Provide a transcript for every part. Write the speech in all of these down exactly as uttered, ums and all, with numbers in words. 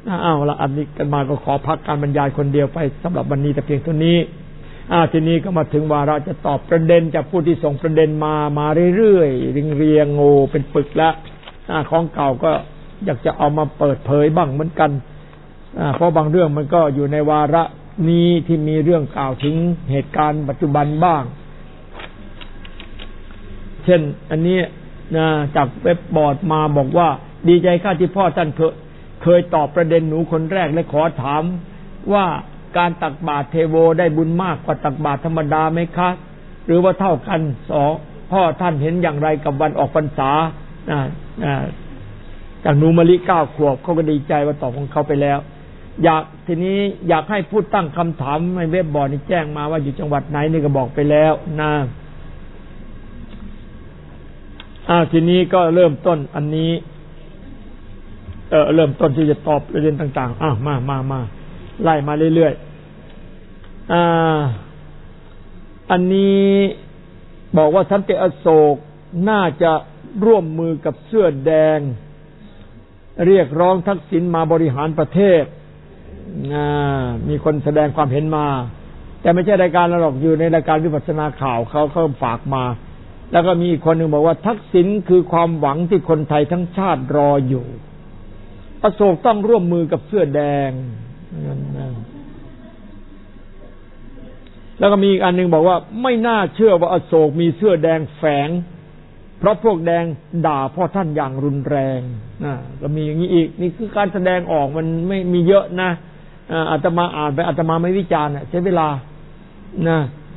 อ้าวละอันนี้กันมาก็ขอพักการบรรยายคนเดียวไปสำหรับวันนี้แต่เพียงเท่านี้อ่าทีนี้ก็มาถึงวาระจะตอบประเด็นจากผู้ที่ส่งประเด็นมามาเรื่อยๆเรียงๆโง่เป็นปึกละอ่าของเก่าก็อยากจะเอามาเปิดเผยบ้างเหมือนกันอ่าเพราะบางเรื่องมันก็อยู่ในวาระนี้ที่มีเรื่องกล่าวถึงเหตุการณ์ปัจจุบันบ้างเช่นอันนี้นะจากเว็บบอร์ดมาบอกว่าดีใจค่ะที่พ่อท่านเคยเคยตอบประเด็นหนูคนแรกและขอถามว่าการตักบาตรเทโวได้บุญมากกว่าตักบาตรธรรมดาไหมคะหรือว่าเท่ากันสองพ่อท่านเห็นอย่างไรกับวันออกพรรษาจากหนูมะลิเก้าขวบเขาก็ดีใจว่าตอบของเขาไปแล้วอยากทีนี้อยากให้พูดตั้งคำถามในเว็บบอร์ดนี่แจ้งมาว่าอยู่จังหวัดไหนนี่ก็บอกไปแล้วนะอ่าทีนี้ก็เริ่มต้นอันนี้เออเริ่มต้นที่จะตอบประเด็นต่างๆอ่ะมามามาไล่มาเรื่อยๆอ่าอันนี้บอกว่าสันติอโศกน่าจะร่วมมือกับเสื้อแดงเรียกร้องทักษิณมาบริหารประเทศอ่ามีคนแสดงความเห็นมาแต่ไม่ใช่รายการเราหรอกอยู่ในรายการวิปัสสนาข่าวเขาเขาฝากมาแล้วก็มีอีกคนหนึ่งบอกว่าทักษิณคือความหวังที่คนไทยทั้งชาติรออยู่อโศกต้องร่วมมือกับเสื้อแดงแล้วก็มีอีกอันหนึ่งบอกว่าไม่น่าเชื่อว่าอโศกมีเสื้อแดงแฝงเพราะพวกแดงด่าพ่อท่านอย่างรุนแรงนะก็มีอย่างนี้อีกนี่คือการแสดงออกมันไม่มีเยอะนะอาตมาอ่านไปอาตมาไม่วิจารณ์ใช้เวลานะ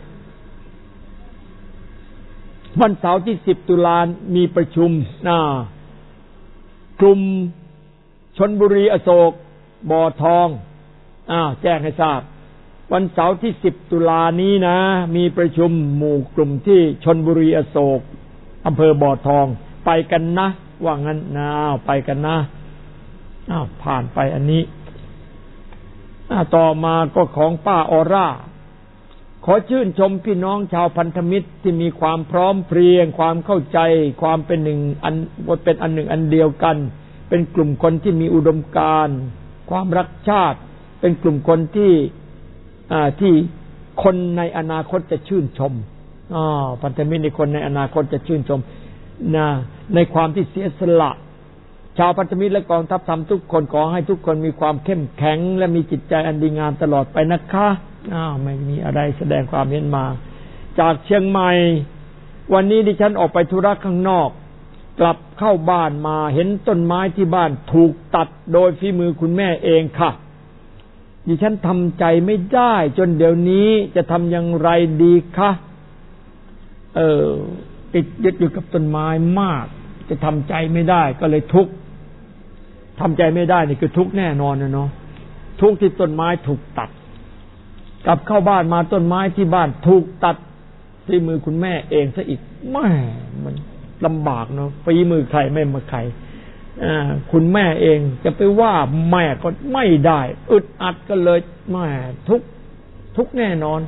วันเสาร์ที่สิบตุลามีประชุมนะกลุ่มชลบุรีอโศกบ่อทองอ้าวแจ้งให้ทราบวันเสาร์ที่สิบตุลานี้นะมีประชุมหมู่กลุ่มที่ชลบุรีอโศกอำเภอบ่อทองไปกันนะว่างั้นนะไปกันนะอ้าวผ่านไปอันนี้ต่อมาก็ของป้าออร่าขอชื่นชมพี่น้องชาวพันธมิตรที่มีความพร้อมเพรียงความเข้าใจความเป็นหนึ่งอันเป็นอันหนึ่งอันเดียวกันเป็นกลุ่มคนที่มีอุดมการณ์ความรักชาติเป็นกลุ่มคนที่อ่าที่คนในอนาคตจะชื่นชมอ๋อพันธมิตรในคนในอนาคตจะชื่นชมนะในความที่เสียสละชาวพันธมิตรและกองทัพธรรมทุกคนขอให้ทุกคนมีความเข้มแข็งและมีจิตใจอันดีงามตลอดไปนะคะอ้าวไม่มีอะไรแสดงความเห็นมาจากเชียงใหม่วันนี้ดิฉันออกไปธุระข้างนอกกลับเข้าบ้านมาเห็นต้นไม้ที่บ้านถูกตัดโดยฝีมือคุณแม่เองค่ะดิฉันทำใจไม่ได้จนเดี๋ยวนี้จะทำอย่างไรดีคะเออติดยึดอยู่กับต้นไม้มากจะทำใจไม่ได้ก็เลยทุกข์ทำใจไม่ได้นี่คือทุกข์แน่นอนนะเนาะทุกข์ที่ต้นไม้ถูกตัดกลับเข้าบ้านมาต้นไม้ที่บ้านถูกตัดฝีมือคุณแม่เองซะอีกแม่มันลำบากเนาะฝีมือใครไม่มาใครอ่าคุณแม่เองจะไปว่าแม่ก็ไม่ได้อึดอัดก็เลยแม่ทุกข์ทุกข์แน่นอน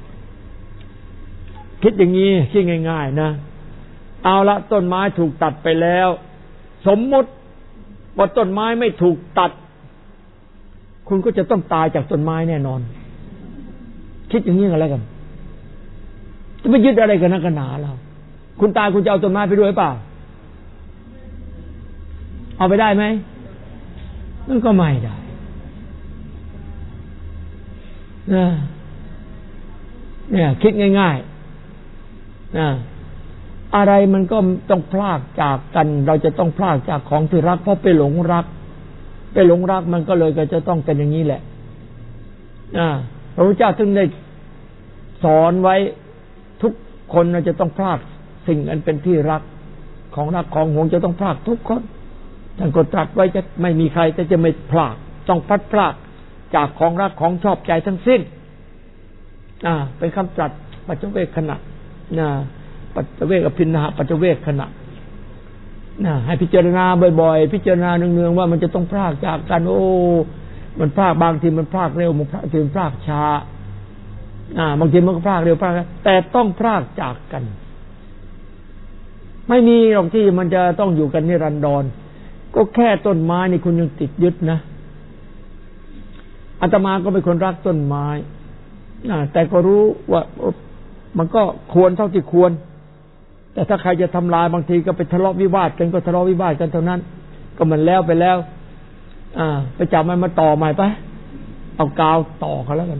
คิดอย่างนี้คิดง่ายๆนะเอาละต้นไม้ถูกตัดไปแล้วสมมติว่าต้นไม้ไม่ถูกตัดคุณก็จะต้องตายจากต้นไม้แน่นอนคิดอย่างนี้กันแล้วกันจะไปยึดอะไรกันนักกันหนาเราคุณตายคุณจะเอาต้นไม้ไปด้วยเปล่าเอาไปได้ไหมมันก็ไม่ได้นะเนี่ยคิดง่ายๆนะอะไรมันก็ต้องพลากจากกันเราจะต้องพลากจากของที่รักเพราะไปหลงรักไปหลงรักมันก็เลยก็จะต้องเป็นอย่างนี้แหละอ่าพระพุทธเจ้าถึงได้สอนไว้ทุกคนเราจะต้องพลากสิ่งอันเป็นที่รักของรักของหวงจะต้องพลากทุกคนท่านก็ตรัสไว้จะไม่มีใครจะจะไม่พลากต้องพลัดพรากจากของรักของชอบใจทั้งสิ้นอ่าเป็นคำตรัสปัจจเวกขณะนะปัจจเวกอภินหะปัจจเวกขณะนะให้พิจารณาบ่อยๆพิจารณาเนืองๆว่ามันจะต้องพรากจากกันโอ้มันพรากบางทีมันพรากเร็วบางทีมันพรากช้าอ่าบางทีมันก็พรากเร็วพรากแต่ต้องพรากจากกันไม่มีหรอกที่มันจะต้องอยู่กันนิรันดรก็แค่ต้นไม้นี่คุณยังติดยึดนะอาตมาก็เป็นคนรักต้นไม้แต่ก็รู้ว่ามันก็ควรเท่าที่ควรแต่ถ้าใครจะทำลายบางทีก็ไปทะเลาะวิวาทกันก็ทะเลาะวิวาทกันเท่านั้นก็มันแล้วไปแล้วอ่าไปจับมันมาต่อใหม่ไปเอากาวต่อเขาแล้วกัน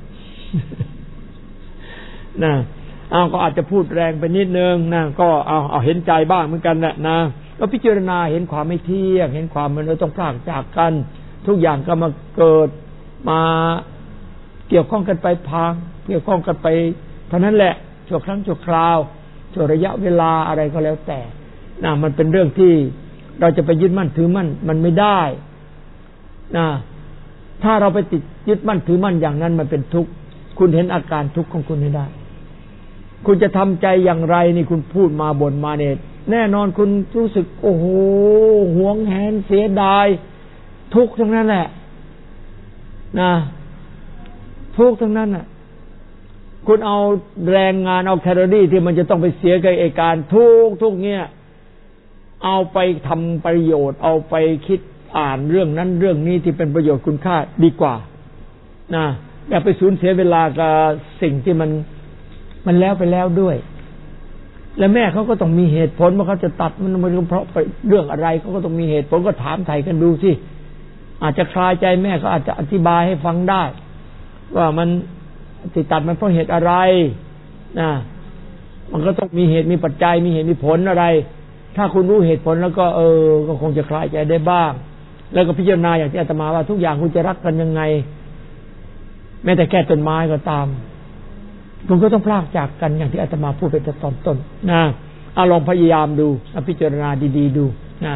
นะเอาก็อาจจะพูดแรงไปนิดนึงนะก็เอาเอาเห็นใจบ้างเหมือนกันแหละนะก็พิจารณาเห็นความไม่เที่ยงเห็นความมันต้องพลากจากกันทุกอย่างก็มาเกิดมาเกี่ยวข้องกันไปพางเกี่ยวข้องกันไปเท่านั้นแหละชั่วครั้งชั่วคราวชั่วระยะเวลาอะไรก็แล้วแต่นะมันเป็นเรื่องที่เราจะไปยึดมั่นถือมั่นมันไม่ได้นะถ้าเราไปติดยึดมั่นถือมั่นอย่างนั้นมันเป็นทุกข์คุณเห็นอาการทุกข์ของคุณให้ได้คุณจะทำใจอย่างไรนี่คุณพูดมาบ่นมาเนี่ยแน่นอนคุณรู้สึกโอ้โหหวงแหนเสียดายทุกข์ทั้งนั้นแหละนะทุกข์ทั้งนั้นน่ะคุณเอาแรงงานเอาแคลอรี่ที่มันจะต้องไปเสียกับไอ้การทุกข์ทุกข์เนี่ยเอาไปทำประโยชน์เอาไปคิดอ่านเรื่องนั้นเรื่องนี้ที่เป็นประโยชน์คุณค่าดีกว่านะอย่าไปสูญเสียเวลากับสิ่งที่มันมันแล้วไปแล้วด้วยและแม่เขาก็ต้องมีเหตุผลว่าเขาจะตัดมันมันเพราะเรื่องอะไรเขาก็ต้องมีเหตุผลก็ถามไถ่กันดูสิอาจจะคลายใจแม่ก็อาจจะอธิบายให้ฟังได้ว่ามันที่ตัดมันเพราะเหตุอะไรนะมันก็ต้องมีเหตุมีปัจจัยมีเหตุมีผลอะไรถ้าคุณรู้เหตุผลแล้วก็เออก็คงจะคลายใจได้บ้างแล้วก็พิจารณาอย่างที่อาตมาว่าทุกอย่างคุณจะรักกันยังไงแม้แต่แค่ต้นไม้ก็ตามคุณก็ต้องพลากจากกันอย่างที่อาตมาพูดไปตอนต้นนะเอาลองพยายามดูพิจารณาดีๆดูนะ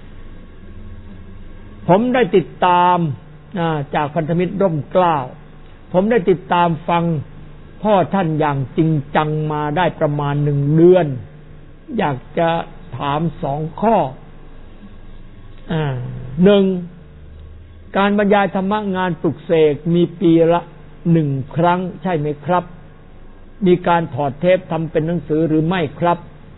ผมได้ติดตามจากพันธมิตรร่มเกล้าผมได้ติดตามฟังพ่อท่านอย่างจริงจังมาได้ประมาณหนึ่งเดือนอยากจะถามสองข้ออ่าหนึ่งการบรรยายธรรมะงานปลุกเสกมีปีละหนึ่งครั้งใช่ไหมครับมีการถอดเทปทำเป็นหนังสือหรือไม่ครับ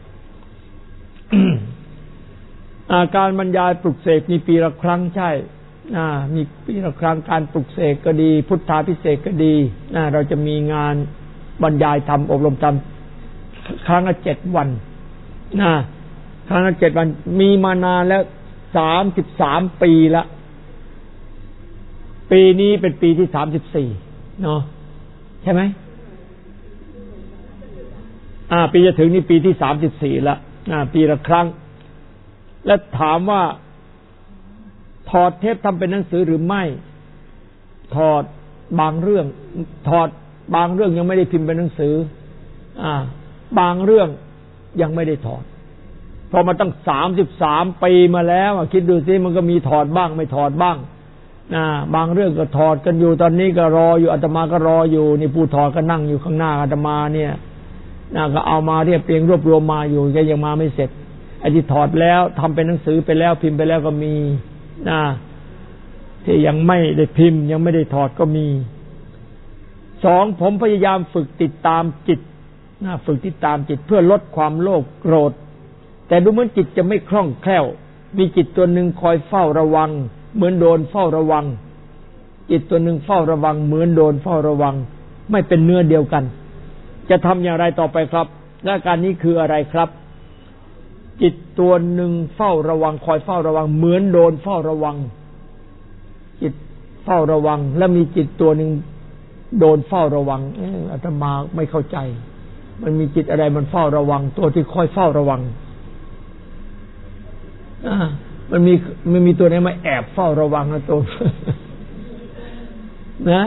การบรรยายปลุกเสกมีปีละครั้งใช่มีปีละครั้งการปลุกเสกก็ดีพุทธาภิเษกก็ดีเราจะมีงานบรรยายธรรมอบรมธรรมครั้งละเจ็ดวันนะครั้งละเจ็ดวันมีมานานแล้วสามสิบสามปีละปีนี้เป็นปีที่สามสิบสี่เนาะใช่ไหมอ่าปีจะถึงนี่ปีที่สามสิบสี่ละอ่าปีละครั้งแล้วถามว่าถอดเทปทำเป็นหนังสือหรือไม่ถอดบางเรื่องถอดบางเรื่องยังไม่ได้พิมพ์เป็นหนังสืออ่าบางเรื่องยังไม่ได้ถอดเพราะมันตั้งสามสิบสามปีมาแล้วคิดดูสิมันก็มีถอดบ้างไม่ถอดบ้างนะบางเรื่องก็ถอดกันอยู่ตอนนี้ก็รออยู่อาตมาก็รออยู่นี่ผู้ถอดก็นั่งอยู่ข้างหน้าอาตมาเนี่ยนะก็เอามาเรียบเรียงรวบรวมมาอยู่ก็ยังมาไม่เสร็จไอ้ที่ถอดแล้วทำเป็นหนังสือไปแล้วพิมพ์ไปแล้วก็มีนะที่ยังไม่ได้พิมพ์ยังไม่ได้ถอดก็มีสองผมพยายามฝึกติดตามจิตนะฝึกติดตามจิตเพื่อลดความโลภโกรธแต่ดูเหมือนจิตจะไม่คล่องแคล่วมีจิตตัวหนึ่งคอยเฝ้าระวังเหมือนโดนเฝ้าระวังจิตตัวหนึ่งเฝ้าระวังเหมือนโดนเฝ้าระวังไม่เป็นเนื้อเดียวกันจะทำอย่างไรต่อไปครับและการนี้คืออะไรครับจิตตัวหนึ่งเฝ้าระวังคอยเฝ้าระวังเหมือนโดนเฝ้าระวังจิตเฝ้าระวังและมีจิตตัวหนึ่งโดนเฝ้าระวังเอออาตมาไม่เข้าใจมันมีจิตอะไรมันเฝ้าระวังตัวที่คอยเฝ้าระวังอ่ามันมีมันมีตัวไหนมาแอบเฝ้าระวังนะตัว นะ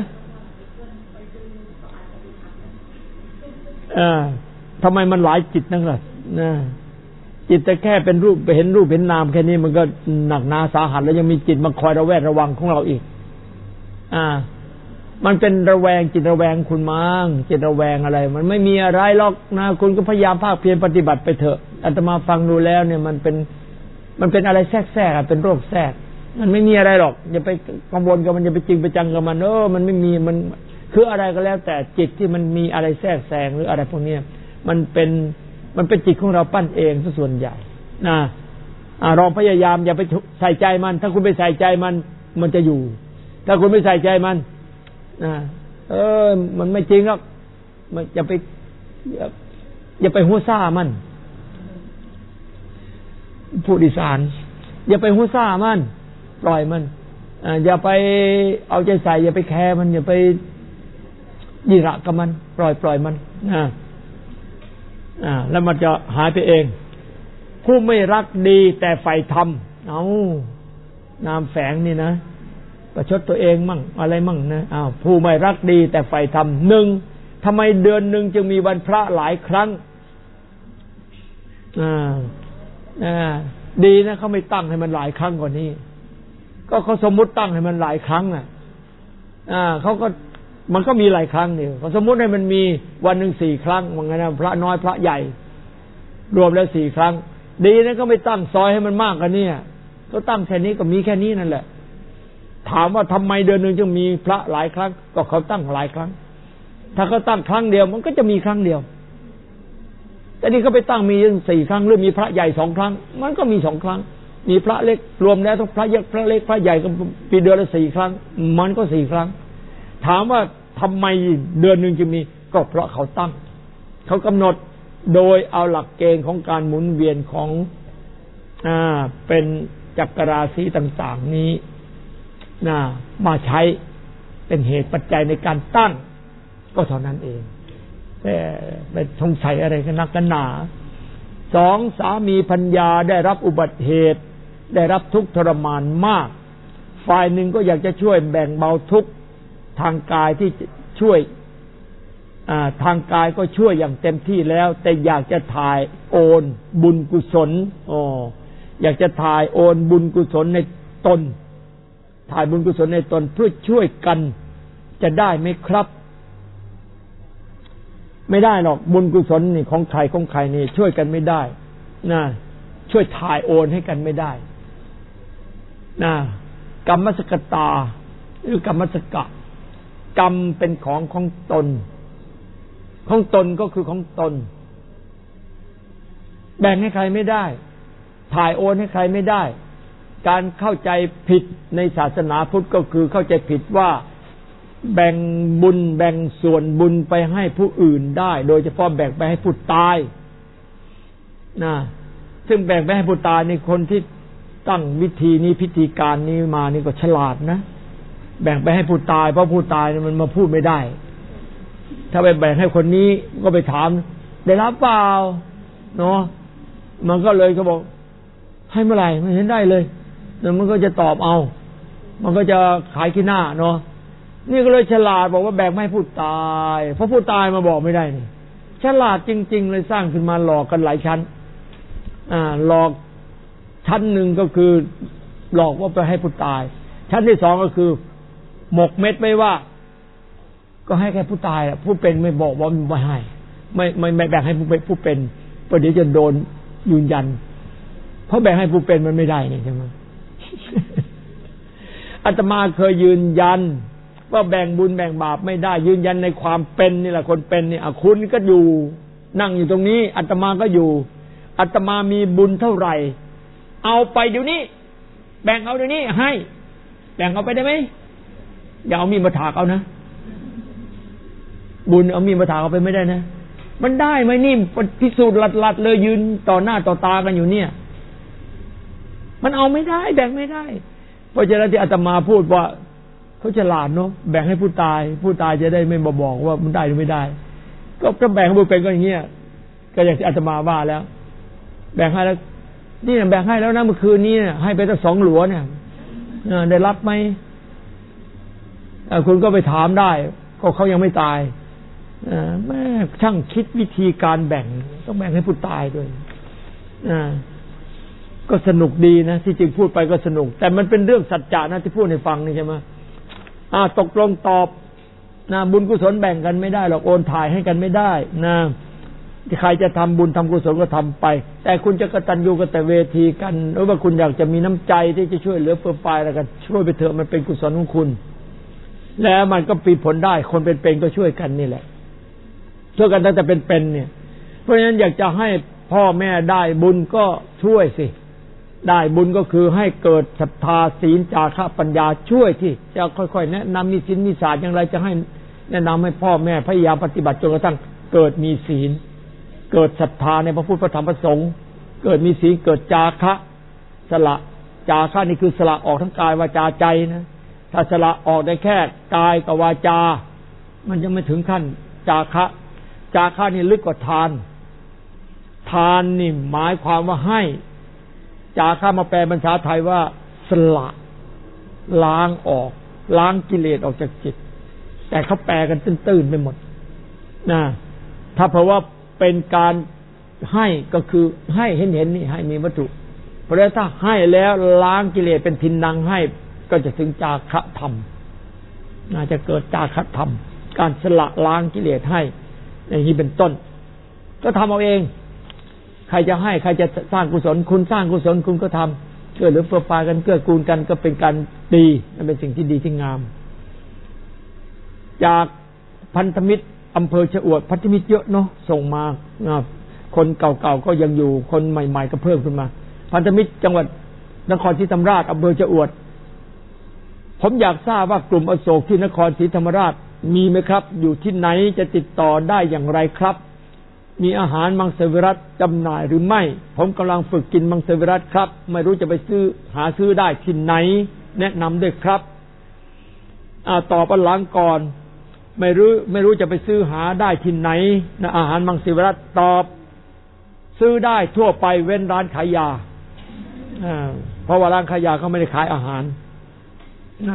อ่าทำไมมันหลายจิตนั่นล่ะนะจิตแต่แค่เป็นรูปเห็นรูปเห็นนามแค่นี้มันก็หนักหนาสาหัสแล้วยังมีจิตมาคอยระแวดระวังของเราอีกอ่ามันเป็นระแวงจิตระแวงคุณมั้งจิตระแวงอะไรมันไม่มีอะไรหรอกนะคุณก็พยายามภาคเพียรปฏิบัติไปเถอะอาตมาฟังดูแล้วเนี่ยมันเป็นมันเป็นอะไรแทรกแทรกเป็นโรคแทรกมันไม่มีอะไรหรอกอย่าไปกังวลกับมันอย่าไปจริงไปจังกับมันเออมันไม่มีมันคืออะไรก็แล้วแต่จิตที่มันมีอะไรแทรกแซงหรืออะไรพวกนี้มันเป็นมันเป็นจิตของเราปั้นเองซะส่วนใหญ่นะอ่าลองพยายามอย่าไปใส่ใจมันถ้าคุณไปใส่ใจมันมันจะอยู่ถ้าคุณไม่ใส่ใจมันนะเออมันไม่จริงหรอกมันอย่าไปอย่าอย่าไปหัวซ่ามันผู้ดิสานอย่าไปหัวซ่ามันปล่อยมันอย่าไปเอาใจใส่อย่าไปแคร์มันอย่าไปยิระกับมันปล่อยปล่อยมันนะอ่าแล้วมันจะหายไปเองผู้ไม่รักดีแต่ใฝ่ธรรมเอานามแฝงนี่นะประชดตัวเองมั่งอะไรมั่งนะอ้าวผู้ไม่รักดีแต่ใฝ่ธรรมหนึ่งทำไมเดือนหนึ่งจึงมีวันพระหลายครั้งอ่าอ่าดีนะเขาไม่ตั้งให้มันหลายครั้งกว่านี้ก็เขาสมมุติตั้งให้มันหลายครั้งอ่ะอ่าเขาก็มันก็มีหลายครั้งนี่เขาสมมุติให้มันมีวันหนึ่งสี่ครั้งว่างั้นนะพระน้อยพระใหญ่รวมแล้วสี่ครั้งดีนะก็ไม่ตั้งซอยให้มันมากกว่านี้ก็ตั้งแค่นี้ก็มีแค่นี้นั่นแหละถามว่าทำไมเดือนหนึ่งจึงมีพระหลายครั้งก็เขาตั้งหลายครั้งถ้าเขาตั้งครั้งเดียวมันก็จะมีครั้งเดียวแต่นี่เขาไปตั้งมีสี่ครั้งหรือมีพระใหญ่สองครั้งมันก็มีสองครั้งมีพระเล็กรวมแล้วทั้งพระเล็กพระเล็กพระใหญ่ก็ปีเดือนละสี่ครั้งมันก็สี่ครั้งถามว่าทำไมเดือนหนึ่งจะมีก็เพราะเขาตั้งเขากำหนดโดยเอาหลักเกณฑ์ของการหมุนเวียนของอ่าเป็นจักรราศีต่างๆนี้นะมาใช้เป็นเหตุปัจจัยในการตั้งก็เท่านั้นเองแต่เป็นสงสัยอะไรกันนักกันหนาสองสามีภรรยาได้รับอุบัติเหตุได้รับทุกข์ทรมานมากฝ่ายหนึ่งก็อยากจะช่วยแบ่งเบาทุกข์ทางกายที่ช่วยทางกายก็ช่วยอย่างเต็มที่แล้วแต่อยากจะถ่ายโอนบุญกุศลอ๋ออยากจะถ่ายโอนบุญกุศลในตนถ่ายบุญกุศลในตนเพื่อช่วยกันจะได้ไหมครับไม่ได้หรอกบุญกุศลนี่ของใครของใครนี่ช่วยกันไม่ได้นะช่วยถ่ายโอนให้กันไม่ได้นะกรรมสกตาหรือกรรมสกะกรรมเป็นของของตนของตนก็คือของตนแบ่งให้ใครไม่ได้ถ่ายโอนให้ใครไม่ได้การเข้าใจผิดในศาสนาพุทธก็คือเข้าใจผิดว่าแบ่งบุญแบ่งส่วนบุญไปให้ผู้อื่นได้โดยเฉพาะแบ่งไปให้ผู้ตายนะซึ่งแบ่งไปให้ผู้ตายในคนที่ตั้งวิธีนี้พิธีการนี้มานี่ก็ฉลาดนะแบ่งไปให้ผู้ตายเพราะผู้ตายมันมาพูดไม่ได้ถ้าไปแบ่งให้คนนี้ก็ไปถามได้รับเปล่าเนาะมันก็เลยก็บอกให้เมื่อไหร่ไม่เห็นได้เลยแล้วมันก็จะตอบเอามันก็จะขายขี้หน้าเนาะนี่ก็เลยฉลาดบอกว่าแบ่งให้ผู้ตายเพราะผู้ตายมาบอกไม่ได้นี่ฉลาดจริงๆเลยสร้างขึ้นมาหลอกกันหลายชั้นอ่าหลอกชั้นหนึ่งก็คือหลอกว่าไปให้ผู้ตายชั้นที่สองก็คือหมกเม็ดไม่ว่าก็ให้แค่ผู้ตายผู้เป็นไม่บอกว่าไม่ให้ไม่ไม่ไม่แบ่งให้ผู้เป็นผู้เป็นเพราะเดี๋ยวจะโดนยืนยันเพราะแบ่งให้ผู้เป็นมันไม่ได้นี่ใช่ไหม อาตมาเคยยืนยันว่าแบ่งบุญแบ่งบาปไม่ได้ยืนยันในความเป็นนี่แหละคนเป็นนี่อ่ะคุณก็อยู่นั่งอยู่ตรงนี้อาตมาก็อยู่อาตมามีบุญเท่าไหร่เอาไปเดี๋ยวนี้แบ่งเอาเดี๋ยวนี้ให้แบ่งเอาไปได้ไหมอย่าเอามีดมาถากเอานะบุญเอามีดมาถากเอาไปไม่ได้นะมันได้ไหมนี่พิสูจน์หลัดๆเลยยืนต่อหน้าต่อตากันอยู่เนี่ยมันเอาไม่ได้แบ่งไม่ได้เพราะฉะนั้นที่อาตมาพูดว่าเขาฉลาดเนาะแบ่งให้ผู้ตายผู้ตายจะได้ไม่มาบอกว่ามันได้หรือไม่ได้ก็ถ้าแบ่งให้ผู้เป็นก็อย่างเงี้ยก็อย่างที่อาตมาว่าแล้วแบ่งให้แล้วนี่แบ่งให้แล้วนะเมื่อคืนนี้ให้ไปตั้งสองหลัวเนี่ยได้รับไหมคุณก็ไปถามได้ก็เขายังไม่ตายแม่ช่างคิดวิธีการแบ่งต้องแบ่งให้ผู้ตายด้วยก็สนุกดีนะที่จริงพูดไปก็สนุกแต่มันเป็นเรื่องสัจจะนะที่พูดให้ฟังนี่ใช่ไหมอ่าตกลงตอบนะบุญกุศลแบ่งกันไม่ได้หรอกโอนถ่ายให้กันไม่ได้นะใครจะทำบุญทำกุศลก็ทำไปแต่คุณจะกตัญญูกตเวทีกันหรือว่าคุณอยากจะมีน้ำใจที่จะช่วยเหลือเพื่อฝ่ายอะไรกันช่วยไปเถอะมันเป็นกุศลของคุณแล้วมันก็ปีผลได้คนเป็นๆก็ช่วยกันนี่แหละช่วยกันตั้งแต่เป็นๆเนี่ยเพราะฉะนั้นอยากจะให้พ่อแม่ได้บุญก็ช่วยสิได้บุญก็คือให้เกิดศรัทธาศีลจาคะปัญญาช่วยที่จะค่อยๆแนะนำมีศีลมีศาสตร์อย่างไรจะให้แนะนำให้พ่อแม่พยายามปฏิบัติจนกระทั่งเกิดมีศีลเกิดศรัทธาในพระพุทธพระธรรมพระสงฆ์เกิดมีศีลเกิดจาคะสละจาคะนี่คือสละออกทั้งกายวาจาใจนะถ้าสละออกได้แค่กายกับวาจามันยังไม่ถึงขั้นจาคะจาคะนี่ลึกกว่าทานทานนี่หมายความว่าให้จาคะมาแปลเป็นภาษาไทยว่าสละล้างออกล้างกิเลสออกจากจิตแต่เขาแปลกันตื้นๆไปหมดนะถ้าเพราะว่าเป็นการให้ก็คือให้เห็นๆนี่ให้มีวัตถุเพราะฉะนั้นถ้าให้แล้วล้างกิเลสเป็นทินนังให้ก็จะถึงจาคะธรรมน่าจะเกิดจาคะธรรมการสละล้างกิเลสให้อย่างนี้เป็นต้นก็ทำเอาเองใครจะให้ใครจะสร้างกุศลคุณสร้างกุศลคุณก็ทำเกื้อหรือเฟื้อฟายกันเกื้อกูลกันก็เป็นการดีนั่นเป็นสิ่งที่ดีที่งามจากพันธมิตรอำเภอชะอวดพันธมิตรเยอะเนาะส่งมาคนเก่าๆก็ยังอยู่คนใหม่ๆก็เพิ่มขึ้นมาพันธมิตรจังหวัดนครศรีธรรมราชอำเภอชะอวดผมอยากทราบว่ากลุ่มอโศกที่นครศรีธรรมราชมีไหมครับอยู่ที่ไหนจะติดต่อได้อย่างไรครับมีอาหารมังสวิรัติจำหน่ายหรือไม่ผมกำลังฝึกกินมังสวิรัติครับไม่รู้จะไปซื้อหาซื้อได้ที่ไหนแนะนำด้วยครับอ่าตอบอันหลังก่อนไม่รู้ไม่รู้จะไปซื้อหาได้ที่ไหนนะอาหารมังสวิรัติตอบซื้อได้ทั่วไปเว้นร้านขายยาอ่าเพราะว่าร้านขายยาเขาไม่ได้ขายอาหารน่า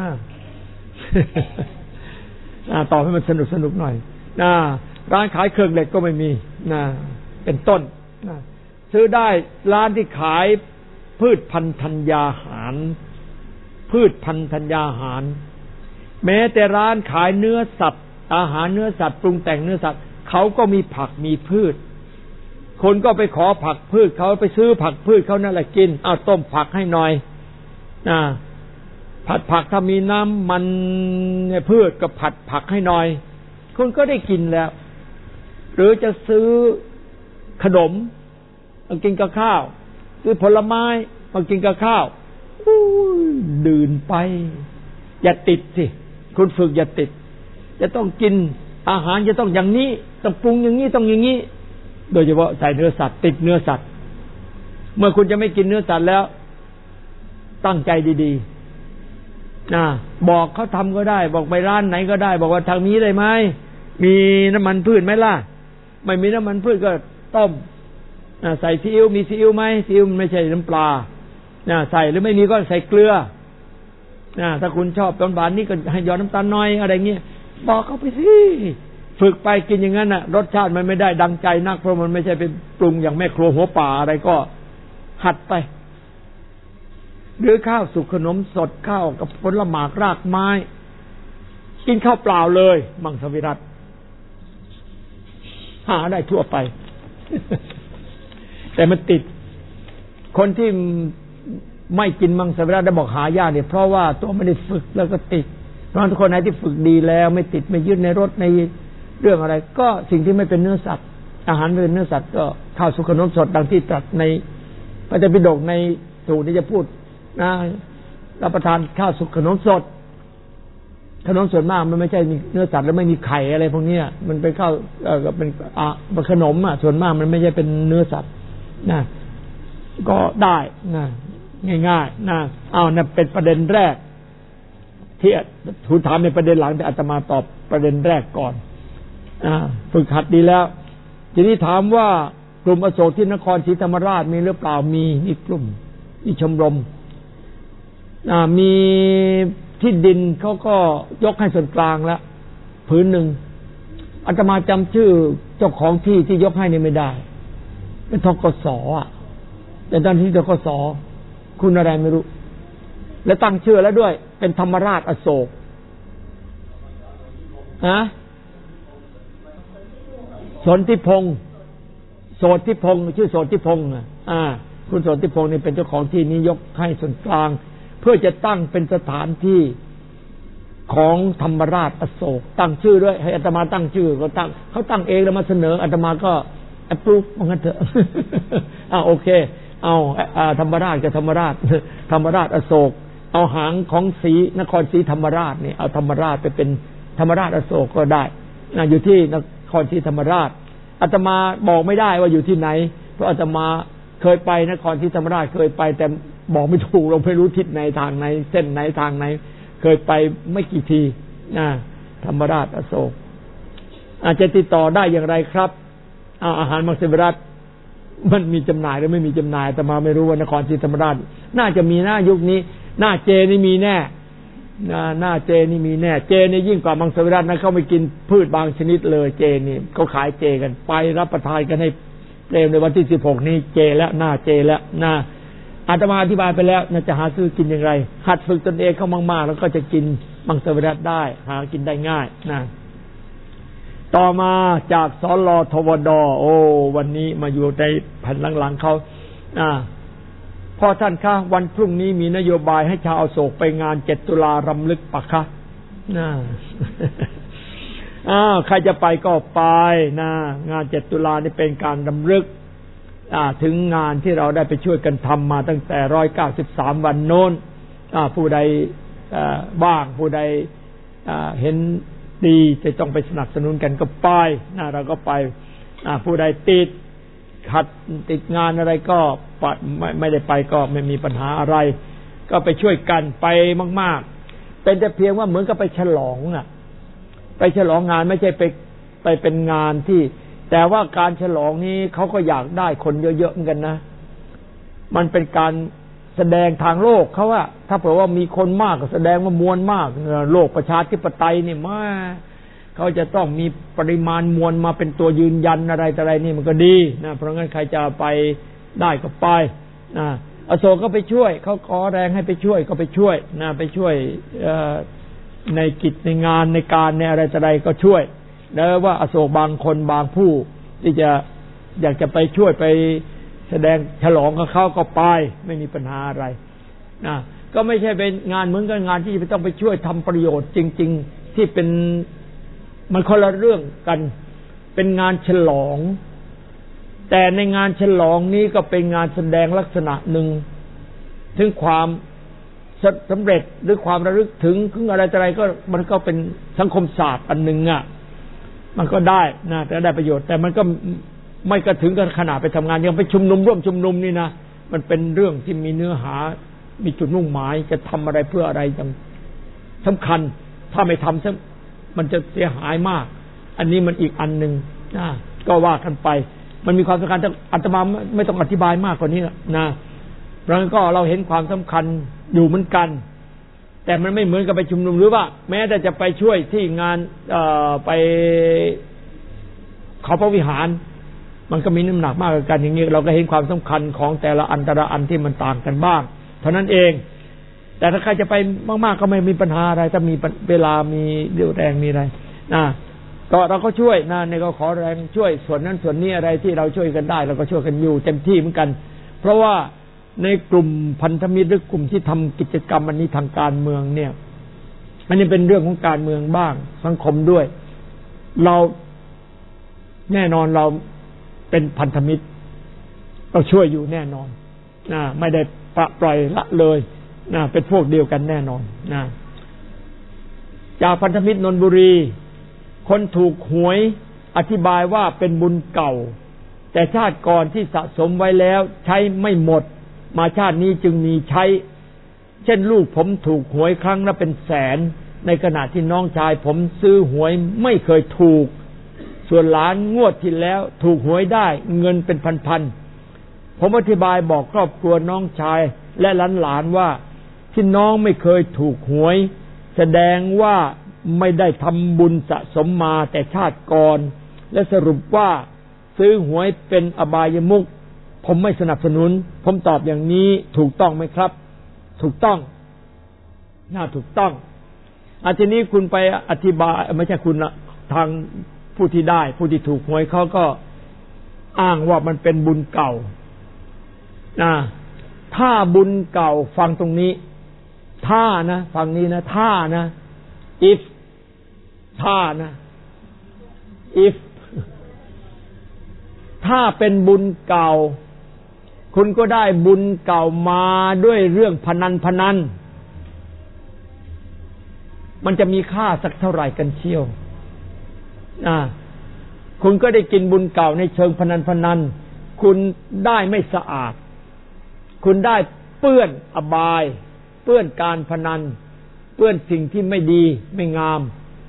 ตอบให้มันสนุกสนุกหน่อยนะร้านขายเครื่องเหล็กก็ไม่มีนะเป็นต้นนะซื้อได้ร้านที่ขายพืชพันธุ์ธัญญาหารพืชพันธุ์ธัญญาหารแม้แต่ร้านขายเนื้อสัตว์อาหารเนื้อสัตว์ปรุงแต่งเนื้อสัตว์เขาก็มีผักมีพืชคนก็ไปขอผักพืชเขาไปซื้อผักพืชเขานั่นแหละกินเอาต้มผักให้หน่อยนะผัดผักถ้ามีน้ำมันพืชก็ผัดผักให้หน่อยคุณก็ได้กินแล้วหรือจะซื้อขนมมากินกับข้าวซื้อผลไม้มากินกับข้าวดื่นไปอย่าติดสิคุณฝึกอย่าติดจะต้องกินอาหารจะต้องอย่างนี้ต้องปรุงอย่างนี้ต้องอย่างนี้โดยเฉพาะใส่เนื้อสัตว์ติดเนื้อสัตว์เมื่อคุณจะไม่กินเนื้อสัตว์แล้วตั้งใจดีๆนะบอกเขาทำก็ได้บอกไปร้านไหนก็ได้บอกว่าทางนี้ได้ไหมมีน้ำมันพืชไหมล่ะไม่มีน้ำมันพืชก็ต้มใส่ซีอิ๊วมีซีอิ๊วไหมซีอิ๊วมันไม่ใช่น้ำปลาใส่หรือไม่มีก็ใส่เกลือถ้าคุณชอบหวานๆนี่ก็ให้หยอดน้ำตาลน้อยอะไรเงี้ยบอกเขาไปสิฝึกไปกินอย่างนั้นน่ะรสชาติมันไม่ได้ดังใจนักเพราะมันไม่ใช่เป็นปรุงอย่างแม่ครัวหัวป่าอะไรก็หัดไปหรือข้าวสุกขนมสดข้าวกับผลหมากรากไม้กินข้าวเปล่าเลยมังสวิรัติหาได้ทั่วไป แต่มันติดคนที่ไม่กินมังสวิรัติได้บอกหายากเนี่ยเพราะว่าตัวไม่ได้ฝึกแล้วก็ติดเพราะทุกคนไหนที่ฝึกดีแล้วไม่ติดไม่ยึดในรสในเรื่องอะไรก็สิ่งที่ไม่เป็นเนื้อสัตว์อาหารไม่เป็นเนื้อสัตว์ก็ข้าวสุกขนมสดดังที่ตรัสในพระไตรปิฎกในสูตรนี้จะพูดนะรับประทานข้าวสุกขนมสดขนมส่วนมากมันไม่ใช่มีเนื้อสัตว์แล้วไม่มีไข่อะไรพวกนี้มันเป็นข้าวเอ่อเป็นอ่ะเป็นขนมอ่ะส่วนมากมันไม่ใช่เป็นเนื้อสัตว์นะก็ได้นะง่ายๆนะอ้าวนั่นเป็นประเด็นแรกที่ทูลถามในประเด็นหลังแต่อาตมาตอบประเด็นแรกก่อนอ่าฝึกหัดดีแล้วทีนี้ถามว่ากลุ่มอโศกที่นครศรีธรรมราชมีหรือเปล่ามีมีกลุ่มมีชมรมอ่ามีที่ดินเขาก็ยกให้ส่วนกลางแล้วผืนหนึ่งอาตมาจำชื่อเจ้าของที่ที่ยกให้นี่ไม่ได้เป็นธกสอ่ะแต่ตอนที่ธกสคุณอะไรไม่รู้แล้วตั้งชื่อแล้วด้วยเป็นธรรมราชอโศกนะสนธิพงศ์โสธิพงศ์ชื่อโสธิพงศ์อ่าคุณโสธิพงศ์นี่เป็นเจ้าของที่นี้ยกให้ส่วนกลางเพื่อจะตั้งเป็นสถานที่ของธรรมราชอโศกตั้งชื่อด้วยให้อาตมาตั้งชื่อก็ตั้งเขาตั้งเองแล้วมาเสนออาตมาก็แอปพรูฟว่างั้นเถอะอ่าโอเคเอาธรรมราชกับธรรมราชธรรมราชอโศกเอาหางของศรีนครศรีธรรมราชนี่เอาธรรมราชไปเป็นธรรมราชอโศกก็ได้นะอยู่ที่นครศรีธรรมราชอาตมาบอกไม่ได้ว่าอยู่ที่ไหนเพราะอาตมาเคยไปนครศรีธรรมราชเคยไปแต่บอกไม่ถูกเราไม่รู้ทิศไหนทางไหนเส้นไหนทางไหนเคยไปไม่กี่ทีนะธรรมราชอโศกอาจจะติดต่อได้อย่างไรครับเอาอาหารมังสวิรัติมันมีจำหน่ายหรือไม่มีจำหน่ายแต่มาไม่รู้ว่านครศรีธรรมราชน่าจะมีหน้ายุคนี้หน้าเจนี่มีแน่หน้าเจนี่มีแน่เจนี่ยิ่งกว่ามังสวิรัตินะเขาไม่กินพืชบางชนิดเลยเจนี่เขาขายเจกันไปรับประทานกันให้เต็มในวันที่สิบหกนี้เจแล้วหน้าเจแล้วหน้าอาตมาอธิบายไปแล้วน่าจะหาซื้อกินอย่างไรหัดฝึกตนเองเข้ามากๆแล้วก็จะกินมังสวิรัติได้หากินได้ง่ายนะต่อมาจากสลทวดโอ้วันนี้มาอยู่ในแผ่นหลังๆเขาอ่าพ่อท่านคะวันพรุ่งนี้มีนโยบายให้ชาวอโศกไปงานเจ็ดตุลารำลึกปะคะน่าอ้าวใครจะไปก็ไปนะงานเจ็ดตุลานี่เป็นการรำลึกอ่าถึงงานที่เราได้ไปช่วยกันทำมาตั้งแต่ร้อยเก้าสิบสามวันโน้นอ่าผู้ใดบ้างผู้ใดเห็นดีจะต้องไปสนับสนุนกันก็ไปนะเราก็ไปผู้ใดติดขัดติดงานอะไรก็ปัดไม่ไม่ได้ไปก็ไม่มีปัญหาอะไรก็ไปช่วยกันไปมากๆเป็นแต่เพียงว่าเหมือนกับไปฉลองอ่ะไปฉลองงานไม่ใช่ไปไปเป็นงานที่แต่ว่าการฉลองนี้เขาก็อยากได้คนเยอะๆเหมือนกันนะมันเป็นการแสดงทางโลกเขาว่าถ้าเผื่อว่ามีคนมากก็แสดงว่ามวลมากโลกประชาธิปไตยนี่มาเขาจะต้องมีปริมาณมวลมาเป็นตัวยืนยันอะไรต่ออะไรนี่มันก็ดีนะเพราะงั้นใครจะไปได้ก็ไปนะอโศกก็ไปช่วยเขาขอแรงให้ไปช่วยก็ไปช่วยนะไปช่วยในกิจในงานในการในอะไรต่ออะไรก็ช่วยแล้วว่าอโศกบางคนบางผู้ที่จะอยากจะไปช่วยไปแสดงฉลองกับเขาก็ไปไม่มีปัญหาอะไรนะก็ไม่ใช่เป็นงานเหมือนกับงานที่จะต้องไปช่วยทำประโยชน์จริงๆที่เป็นมันคนละเรื่องกันเป็นงานฉลองแต่ในงานฉลองนี้ก็เป็นงานแสดงลักษณะหนึ่งถึงความสำเร็จหรือความระลึกถึงถึงอะไรต่ออะไรก็มันก็เป็นสังคมศาสตร์อันหนึ่งอ่ะมันก็ได้นะแต่ได้ประโยชน์แต่มันก็ไม่กระถึงกันขนาดไปทำงานยังไปชุมนุมร่วมชุมนุมนี่นะมันเป็นเรื่องที่มีเนื้อหามีจุดมุ่งหมายจะทำอะไรเพื่ออะไรอย่างสำคัญถ้าไม่ทำซะมันจะเสียหายมากอันนี้มันอีกอันหนึ่งนะก็ว่ากันไปมันมีความสำคัญแต่อาตมาไม่ต้องอธิบายมากกว่านี้นะเพราะงั้นก็เราเห็นความสำคัญอยู่เหมือนกันแต่มันไม่เหมือนกับไปชุมนุมหรือว่าแม้แต่จะไปช่วยที่งานไปเขาพระวิหารมันก็มีน้ำหนักมากกว่ากันอย่างนี้เราก็เห็นความสำคัญของแต่ละอันแต่ละอันที่มันต่างกันบ้างเท่านั้นเองแต่ถ้าใครจะไปมากๆก็ไม่มีปัญหาอะไรถ้ามีเวลามีเรี่ยวแรงมีอะไรนะก็เราก็ช่วยนะในก็ขอแรงช่วยส่วนนั้นส่วนนี้อะไรที่เราช่วยกันได้เราก็ช่วยกันอยู่เต็มที่เหมือนกันเพราะว่าในกลุ่มพันธมิตรหรือกลุ่มที่ทำกิจกรรมอันนี้ทางการเมืองเนี่ยมันยังเป็นเรื่องของการเมืองบ้างสังคมด้วยเราแน่นอนเราเป็นพันธมิตรเราช่วยอยู่แน่นอนนะไม่ได้ปะปล่อยละเลยนะเป็นพวกเดียวกันแน่นอนนะจากพันธมิตรนนทบุรีคนถูกหวยอธิบายว่าเป็นบุญเก่าแต่ชาติก่อนที่สะสมไว้แล้วใช้ไม่หมดมาชาตินี้จึงมีใช้เช่นลูกผมถูกหวยครั้งละเป็นแสนในขณะที่น้องชายผมซื้อหวยไม่เคยถูกส่วนหลานงวดที่แล้วถูกหวยได้เงินเป็นพันๆผมอธิบายบอกครอบครัวน้องชายและหลานๆว่าที่น้องไม่เคยถูกหวยแสดงว่าไม่ได้ทำบุญสะสมมาแต่ชาติก่อนและสรุปว่าซื้อหวยเป็นอบายมุขผมไม่สนับสนุนผมตอบอย่างนี้ถูกต้องไหมครับถูกต้องน่าถูกต้องอาทีนี้คุณไปอธิบายไม่ใช่คุณละทางผู้ที่ได้ผู้ที่ถูกหวยเขาก็อ้างว่ามันเป็นบุญเก่านะถ้าบุญเก่าฟังตรงนี้ถ้านะฟังนี้นะถ้านะ if ถ้านะ if ถ้าเป็นบุญเก่าคุณก็ได้บุญเก่ามาด้วยเรื่องพนันพนันมันจะมีค่าสักเท่าไหร่กันเชียวอ่าคุณก็ได้กินบุญเก่าในเชิงพนันพนันคุณได้ไม่สะอาดคุณได้เปื้อนอบายเปื้อนการพนันเปื้อนสิ่งที่ไม่ดีไม่งาม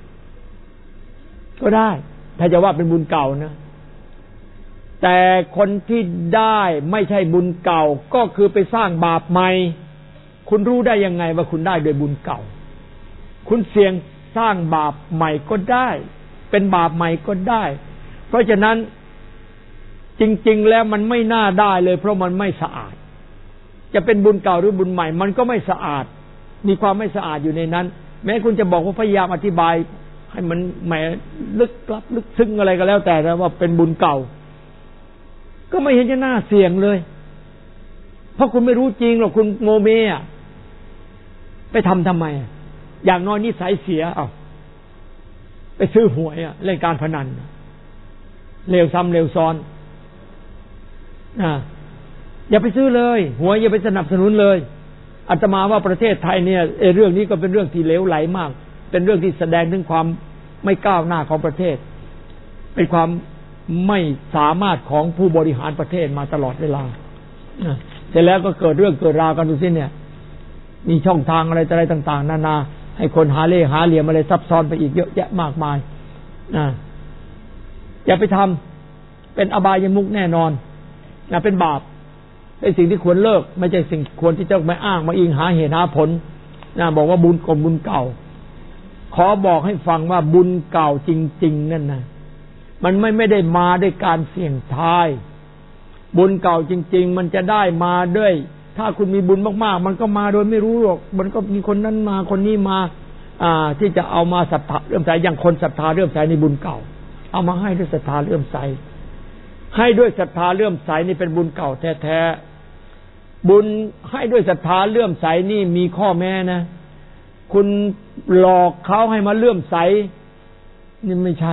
ก็ได้ถ้าจะว่าเป็นบุญเก่านะแต่คนที่ได้ไม่ใช่บุญเก่าก็คือไปสร้างบาปใหม่คุณรู้ได้ยังไงว่าคุณได้โดยบุญเก่าคุณเสี่ยงสร้างบาปใหม่ก็ได้เป็นบาปใหม่ก็ได้เพราะฉะนั้นจริงๆแล้วมันไม่น่าได้เลยเพราะมันไม่สะอาดจะเป็นบุญเก่าหรือบุญใหม่มันก็ไม่สะอาดมีความไม่สะอาดอยู่ในนั้นแม้คุณจะบอกว่าพยายามอธิบายให้มันแหมลึกลับลึกซึ้งอะไรก็แล้วแต่นะว่าเป็นบุญเก่าก็ไม่เห็นจะน่าเสี่ยงเลยเพราะคุณไม่รู้จริงหรอกคุณโมเมอ่ะไปทำทำไมอย่างน้อยนิสัยเสียเอาไปซื้อหวยอ่ะเล่นการพนันเลวซ้ำเลวซ้อนอ่าอย่าไปซื้อเลยหวยอย่าไปสนับสนุนเลยอาตมาว่าประเทศไทยเนี่ยเรื่องนี้ก็เป็นเรื่องที่เลวไหลมากเป็นเรื่องที่แสดงถึงความไม่ก้าวหน้าของประเทศเป็นความไม่สามารถของผู้บริหารประเทศมาตลอดเวลาเสร็จแล้วก็เกิดเรื่องเกิดราวกันดูสิเนี่ยมีช่องทางอะไรอะไรต่างๆนานาให้คนหาเล่หาเหลี่ยมอะไรซับซ้อนไปอีกเยอะแยะมากมายนะอย่าไปทำเป็นอบายมุขแน่นอนนะเป็นบาปเป็นสิ่งที่ควรเลิกไม่ใช่สิ่งควรที่จะมาอ้างมาอิงหาเหตุหาผลนะบอกว่าบุญกลมบุญเก่าขอบอกให้ฟังว่าบุญเก่าจริงๆนั่นนะมันไม่ไม่ได้มาด้วยการเสี่ยงทายบุญเก่าจริงๆมันจะได้มาด้วยถ้าคุณมีบุญมากๆมันก็มาโดยไม่รู้หรอกมันก็มีคนนั้นมาคนนี้มาอ่าที่จะเอามาศรัทธาเลื่อมใสอย่างคนศรัทธาเลื่อมใสในบุญเก่าเอามาให้ด้วยศรัทธาเลื่อมใสให้ด้วยศรัทธาเลื่อมใสนี่เป็นบุญเก่าแท้ๆบุญให้ด้วยศรัทธาเลื่อมใสนี่มีข้อแม้นะคุณหลอกเขาให้มาเลื่อมใสนี่ไม่ใช่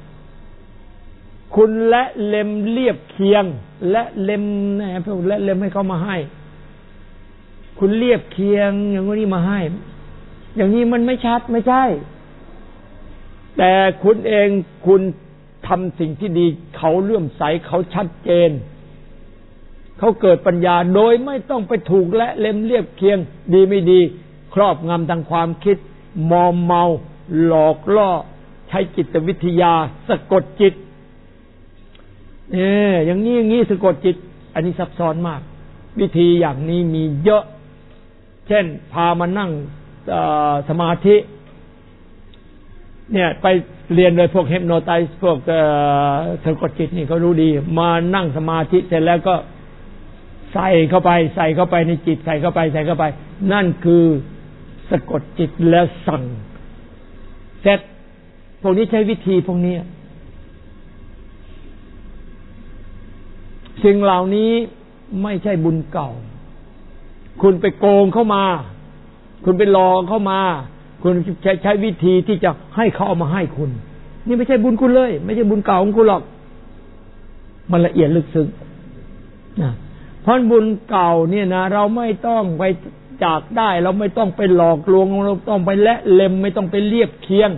คุณและเล็มเรียบเคียงและเล็มนะพวกและเล็มให้เขามาให้คุณเรียบเคียงอย่างนี้มาให้อย่างนี้มันไม่ชัดไม่ใช่แต่คุณเองคุณทำสิ่งที่ดีเขาเลื่อมใสเขาชัดเจนเขาเกิดปัญญาโดยไม่ต้องไปถูกและเล็มเรียบเคียงดีไม่ดีครอบงำทางความคิดมอมเมาหลอกล่อใช้จิตวิทยาสะกดจิตเอออย่างนี้อย่างนี้สะกดจิตอันนี้ซับซ้อนมากวิธีอย่างนี้มีเยอะเช่นพามานั่งสมาธิเนี่ยไปเรียนโดยพวกเฮปโนไทส์พวกสะกดจิตนี่เขารู้ดีมานั่งสมาธิเสร็จแล้วก็ใส่เข้าไปใส่เข้าไปในจิตใส่เข้าไปใส่เข้าไปนั่นคือสะกดจิตแล้วสั่งเสร็จพวกนี้ใช้วิธีพวกนี้สิ่งเหล่านี้ไม่ใช่บุญเก่าคุณไปโกงเข้ามาคุณไปหลอกเข้ามาคุณใช้ใช้วิธีที่จะให้เขาเอามาให้คุณนี่ไม่ใช่บุญคุณเลยไม่ใช่บุญเก่าของคุณหรอกมันละเอียดลึกซึ้งนะเพราะบุญเก่าเนี่ยนะเราไม่ต้องไปจากได้เราไม่ต้องไปหลอกลวงเราต้องไปและเล็มไม่ต้องไปเรียบเคียง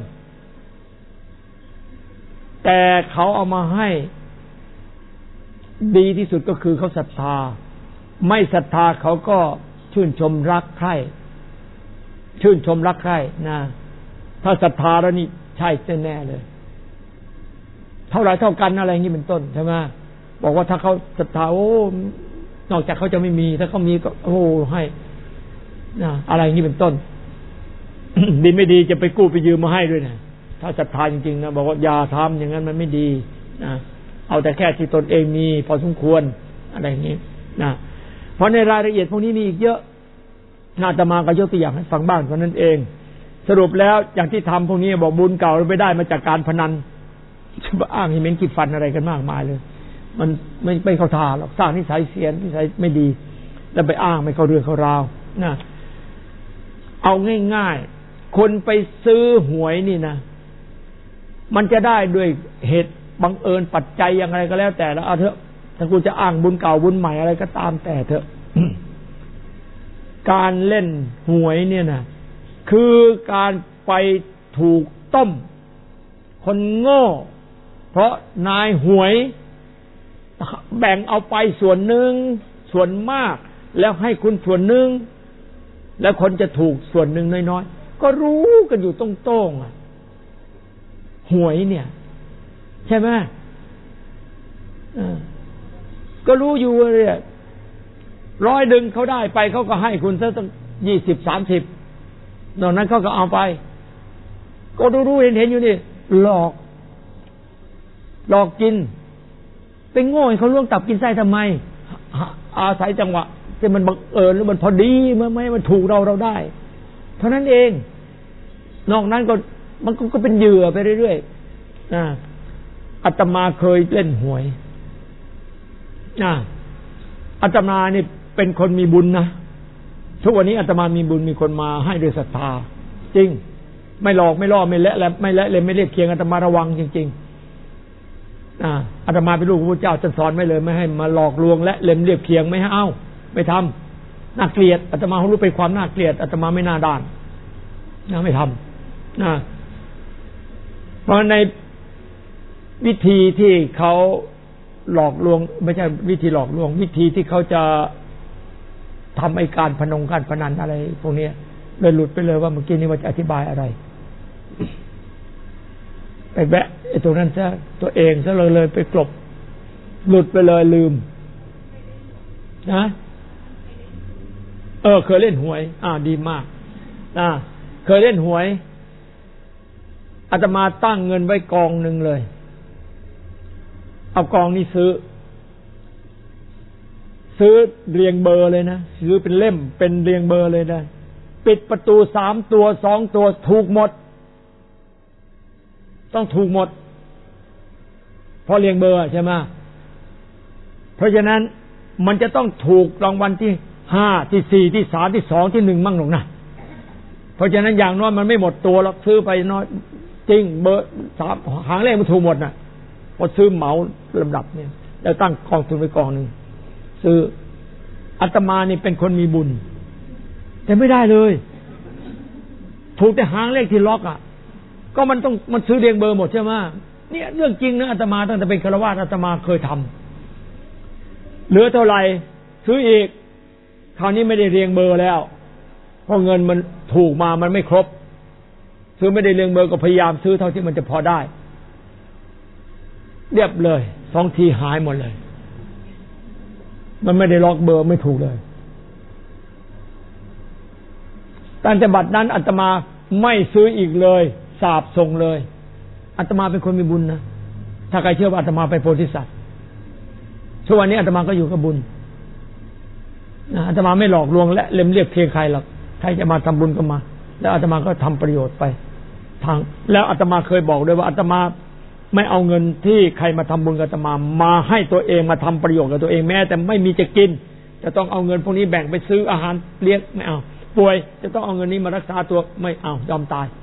แต่เขาเอามาให้ดีที่สุดก็คือเขาศรัทธาไม่ศรัทธาเขาก็ชื่นชมรักใคร่ชื่นชมรักใคร่นะถ้าศรัทธาแล้วนี่ใช่แน่เลยเท่าไรเท่ากันอะไรอย่างนี้เป็นต้นใช่ไหมบอกว่าถ้าเขาศรัทธาโอ้นอกจากเขาจะไม่มีถ้าเขามีก็โอ้ให้นะอะไรอย่างนี้เป็นต้น ดีไม่ดีจะไปกู้ไปยืมมาให้ด้วยนะถ้าศรัทธาจริงๆนะบอกว่าอย่าทำอย่างนั้นมันไม่ดีนะเอาแต่แค่ที่ตนเองมีพอสมควรอะไรอย่างนี้นะเพราะในรายละเอียดพวกนี้มีอีกเยอะอาตมาก็ยกตัวอย่างให้ฟังบ้างเท่านั้นเองสรุปแล้วอย่างที่ทำพวกนี้บอกบุญเก่าเราไปได้มาจากการพนันจะมาอ้างให้เม้นกิดฟันอะไรกันมากมายเลยมันไม่ไม่เข้าท่าหรอกสร้างนิสัยเสียนิสัยไม่ดีแล้วไปอ้างไม่เข้าเรื่องเข้าราวนะเอาง่ายๆคนไปซื้อหวยนี่นะมันจะได้ด้วยเหตุบังเอิญปัจจัยอย่างไรก็แล้วแต่แล้วเอาเถอะถ้าคุณจะอ้างบุญเก่าบุญใหม่อะไรก็ตามแต่เถอะ การเล่นหวยเนี่ยนะคือการไปถูกต้มคนโง่เพราะนายหวยแบ่งเอาไปส่วนหนึ่งส่วนมากแล้วให้คุณส่วนหนึ่งแล้วคนจะถูกส่วนหนึ่งน้อยๆก็รู้กันอยู่ตรงๆอ่ะหวยเนี่ยใช่ไหมก็รู้อยู่ว่าเนี่ยร้อยดึงเขาได้ไปเขาก็ให้คุณซะตั้งยี่สิบสามสิบนอกนั้นเขาก็เอาไปก็รู้ๆเห็นๆอยู่นี่หลอกหลอกกินเป็นโง่เขาล่วงตับกินไส้ทำไมอาศัยจังหวะที่มันบังเอิญหรือมันพอดีเมื่อไม่มันถูกเราเราได้เท่านั้นเองนอกนั้นก็มันก็เป็นเหยื่อไปเรื่อยๆนะอาตมาเคยเล่นหวยนะอาตมานี่เป็นคนมีบุญนะทุกวันนี้อาตมามีบุญมีคนมาให้ด้วยศรัทธาจริงไม่หลอกไม่ล่อไม่ละไม่ละเลยไม่เรียกเคียงอาตมาระวังจริงๆอ่าอาตมาเป็นลูกพระพุทธเจ้าจะสอนไม่เลยไม่ให้มาหลอกลวงและเล่มเรียบเคียงไม่ให้เอาไม่ทำน่าเกลียดอาตมารู้เป็นความน่าเกลียดอาตมาไม่น่าด้านนะไม่ทำนะเพราะในวิธีที่เขาหลอกลวงไม่ใช่วิธีหลอกลวงวิธีที่เขาจะทำไอ้การพนงการพนันอะไรพวกนี้เลยหลุดไปเลยว่าเมื่อกี้นี้ว่าจะอธิบายอะไรไปแวะไอ้ตรงนั้นซะตัวเองซะเลยเลยไปกลบหลุดไปเลยลืมนะเออเคยเล่นหวยอ่าดีมากอ่าเคยเล่นหวยอาตมาตั้งเงินไว้กองหนึ่งเลยเอากองนี้ซื้อซื้อเรียงเบอร์เลยนะซื้อเป็นเล่มเป็นเรียงเบอร์เลยนะปิดประตูสามตัวสองตัวถูกหมดต้องถูกหมดเพราะเรียงเบอร์ใช่ไหมเพราะฉะนั้นมันจะต้องถูกรางวัลที่ห้าที่สี่ที่สามที่สองที่หนึ่งมั่งหรอกนะเพราะฉะนั้นอย่างน้อยมันไม่หมดตัวหรอกซื้อไปน้อยจริงเบอร์สามหางเลขมันถูกหมดนะพอซื้อเหมาลำดับเนี่ยแล้วตั้งกองทุนไว้กองหนึ่งซื้ออาตมานี่เป็นคนมีบุญแต่ไม่ได้เลยถูกแต่หางเลขที่ล็อกอ่ะก็มันต้องมันซื้อเรียงเบอร์หมดใช่ไหมเนี่ยเรื่องจริงนะอาตมาตั้งแต่เป็นฆราวาสอาตมาเคยทำเหลือเท่าไหร่ซื้ออีกคราวนี้ไม่ได้เรียงเบอร์แล้วเพราะเงินมันถูกมามันไม่ครบซื้อไม่ได้เรียงเบอร์ก็พยายามซื้อเท่าที่มันจะพอได้เรียบเลยสองทีหายหมดเลยมันไม่ได้ล็อกเบอร์ไม่ถูกเลยตั้งแต่บัดนั้นอาตมาไม่ซื้ออีกเลยสาบส่งเลยอาตมาเป็นคนมีบุญนะถ้าใครเชื่อว่าอาตมาไปโพธิสัตว์ช่วงวันนี้อาตมาก็อยู่กับบุญอาตมาไม่หลอกลวงและเล่มเรียบเคียงใครหรอกใครจะมาทำบุญก็มาแล้วอาตมาก็ทำประโยชน์ไปทางแล้วอาตมาเคยบอกด้วยว่าอาตมาไม่เอาเงินที่ใครมาทำบุญกับอาตมามาให้ตัวเองมาทำประโยชน์กับตัวเองแม้แต่ไม่มีจะกินจะต้องเอาเงินพวกนี้แบ่งไปซื้ออาหารเลี้ยงไม่เอาป่วยจะต้องเอาเงินนี้มารักษาตัวไม่เอายอมตาย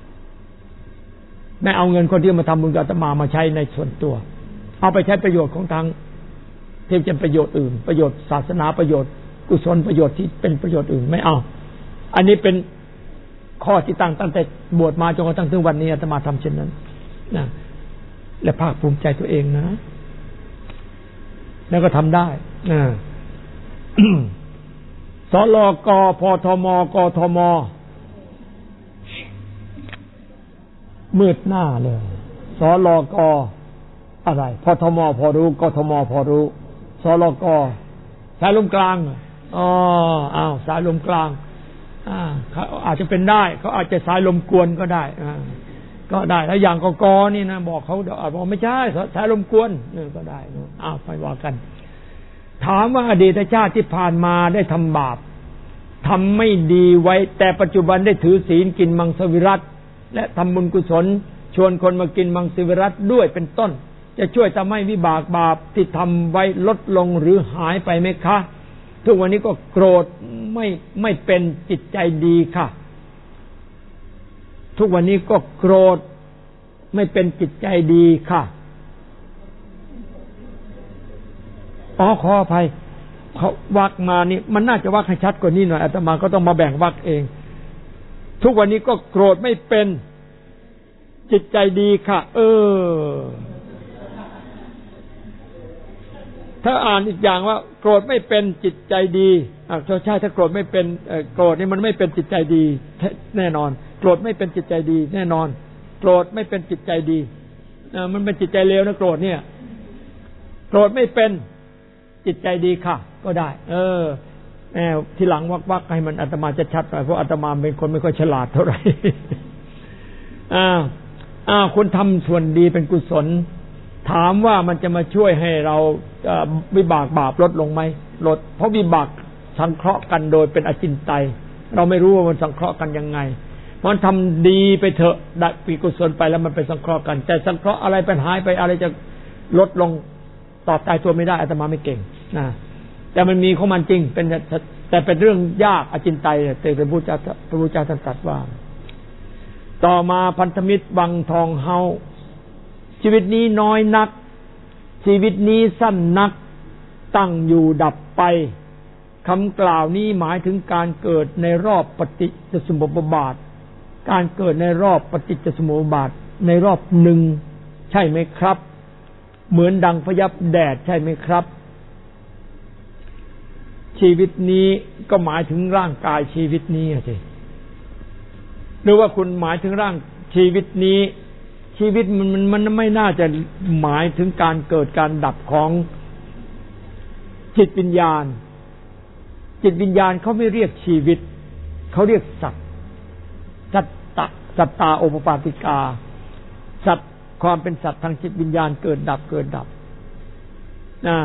ไม่เอาเงินคนที่มาทำบุญกับอาตมามาใช้ในส่วนตัวเอาไปใช้ประโยชน์ของทางที่จะประโยชน์อื่นประโยชน์ศาสนาประโยชน์กุศลประโยชน์ที่เป็นประโยชน์อื่นไม่เอาอันนี้เป็นข้อที่ตั้งตั้งแต่บวชมาจนกระทั่งถึงวันนี้อาตมาทำเช่นนั้นนะและภาคภูมิใจตัวเองนะแล้วก็ทำได้นะสลกพทมกทมมืดหน้าเลยสลกอะไรพทมพอรู้กทมพอรู้สลกสายลมกลางอ๋ออ้าวสายลมกลางอ่าเขาอาจจะเป็นได้เขาอาจจะสายลมกวนก็ได้อ่าก็ได้แล้วอย่างกกนี่นะบอกเขาเดี๋ยวบอกไม่ใช่สายลมกวนนี่ก็ได้อ้าวไปว่ากันถามว่าอดีตชาติที่ผ่านมาได้ทำบาปทำไม่ดีไว้แต่ปัจจุบันได้ถือศีลกินมังสวิรัติและทำบุญกุศลชวนคนมากินมังสวิรัติด้วยเป็นต้นจะช่วยทำให้วิบากบาปที่ทำไว้ลดลงหรือหายไปไหมคะทุกวันนี้ก็โกรธไม่ไม่เป็นจิตใจดีค่ะทุกวันนี้ก็โกรธไม่เป็นจิตใจดีค่ะอ๋อขออภัยเขาวรรคมานี่มันน่าจะวรรคให้ชัดกว่านี้หน่อยอาตมาก็ต้องมาแบ่งวรรคเองทุกวันนี้ก็โกรธไม่เป็นจิตใจดีค่ะเออถ้าอ่านอีกอย่างว่าโกรธไม่เป็นจิตใจดีอ่ะใช่ถ้าโกรธไม่เป็นโกรธนี่มันไม่เป็นจิตใจดีแน่นอนโกรธไม่เป็นจิตใจดีแน่นอนโกรธไม่เป็นจิตใจดีอ่ามันเป็นจิตใจเลวนะโกรธเนี่ยโกรธไม่เป็นจิตใจดีค่ะก็ได้เออแอบทีหลังวักๆให้มันอาตมาจะชัดหน่อยเพราะอาตมาเป็นคนไม่ค่อยฉลาดเท่าไหร่อ่าอ่าคุณทำส่วนดีเป็นกุศลถามว่ามันจะมาช่วยให้เราวิบากบาปลดลงไหมลดเพราะวิบากสังเคราะห์กันโดยเป็นอจินไตยเราไม่รู้ว่ามันสังเคราะห์กันยังไงมันทำดีไปเถอะดัปีกุศลไปแล้วมันไปสังเคราะห์กันใจสังเคราะห์อะไรเป็นหายไปอะไรจะลดลงตอบตายตัวไม่ได้อาตมาไม่เก่งนะแต่มันมีของมันจริงเป็นแต่เป็นเรื่องยากอจินไตยแต่พระพุทธเจ้าพระพุทธเจ้าท่านตรัสว่าต่อมาพันธมิตรวังทองเฮาชีวิตนี้น้อยนักชีวิตนี้สั้นนักตั้งอยู่ดับไปคำกล่าวนี้หมายถึงการเกิดในรอบปฏิจจสมุปบาทการเกิดในรอบปฏิจจสมุปบาทในรอบหนึ่งใช่ไหมครับเหมือนดังพยับแดดใช่ไหมครับชีวิตนี้ก็หมายถึงร่างกายชีวิตนี้สิหรือว่าคุณหมายถึงร่างชีวิตนี้ชีวิตมันมันมันไม่น่าจะหมายถึงการเกิดการดับของจิตวิญญาณจิตวิญญาณเขาไม่เรียกชีวิตเขาเรียกสัตว์สัตตะสัตตาโอปปาติกาสัตว์ความเป็นสัตว์ทางจิตวิญญาณเกิดดับเกิดดับนะ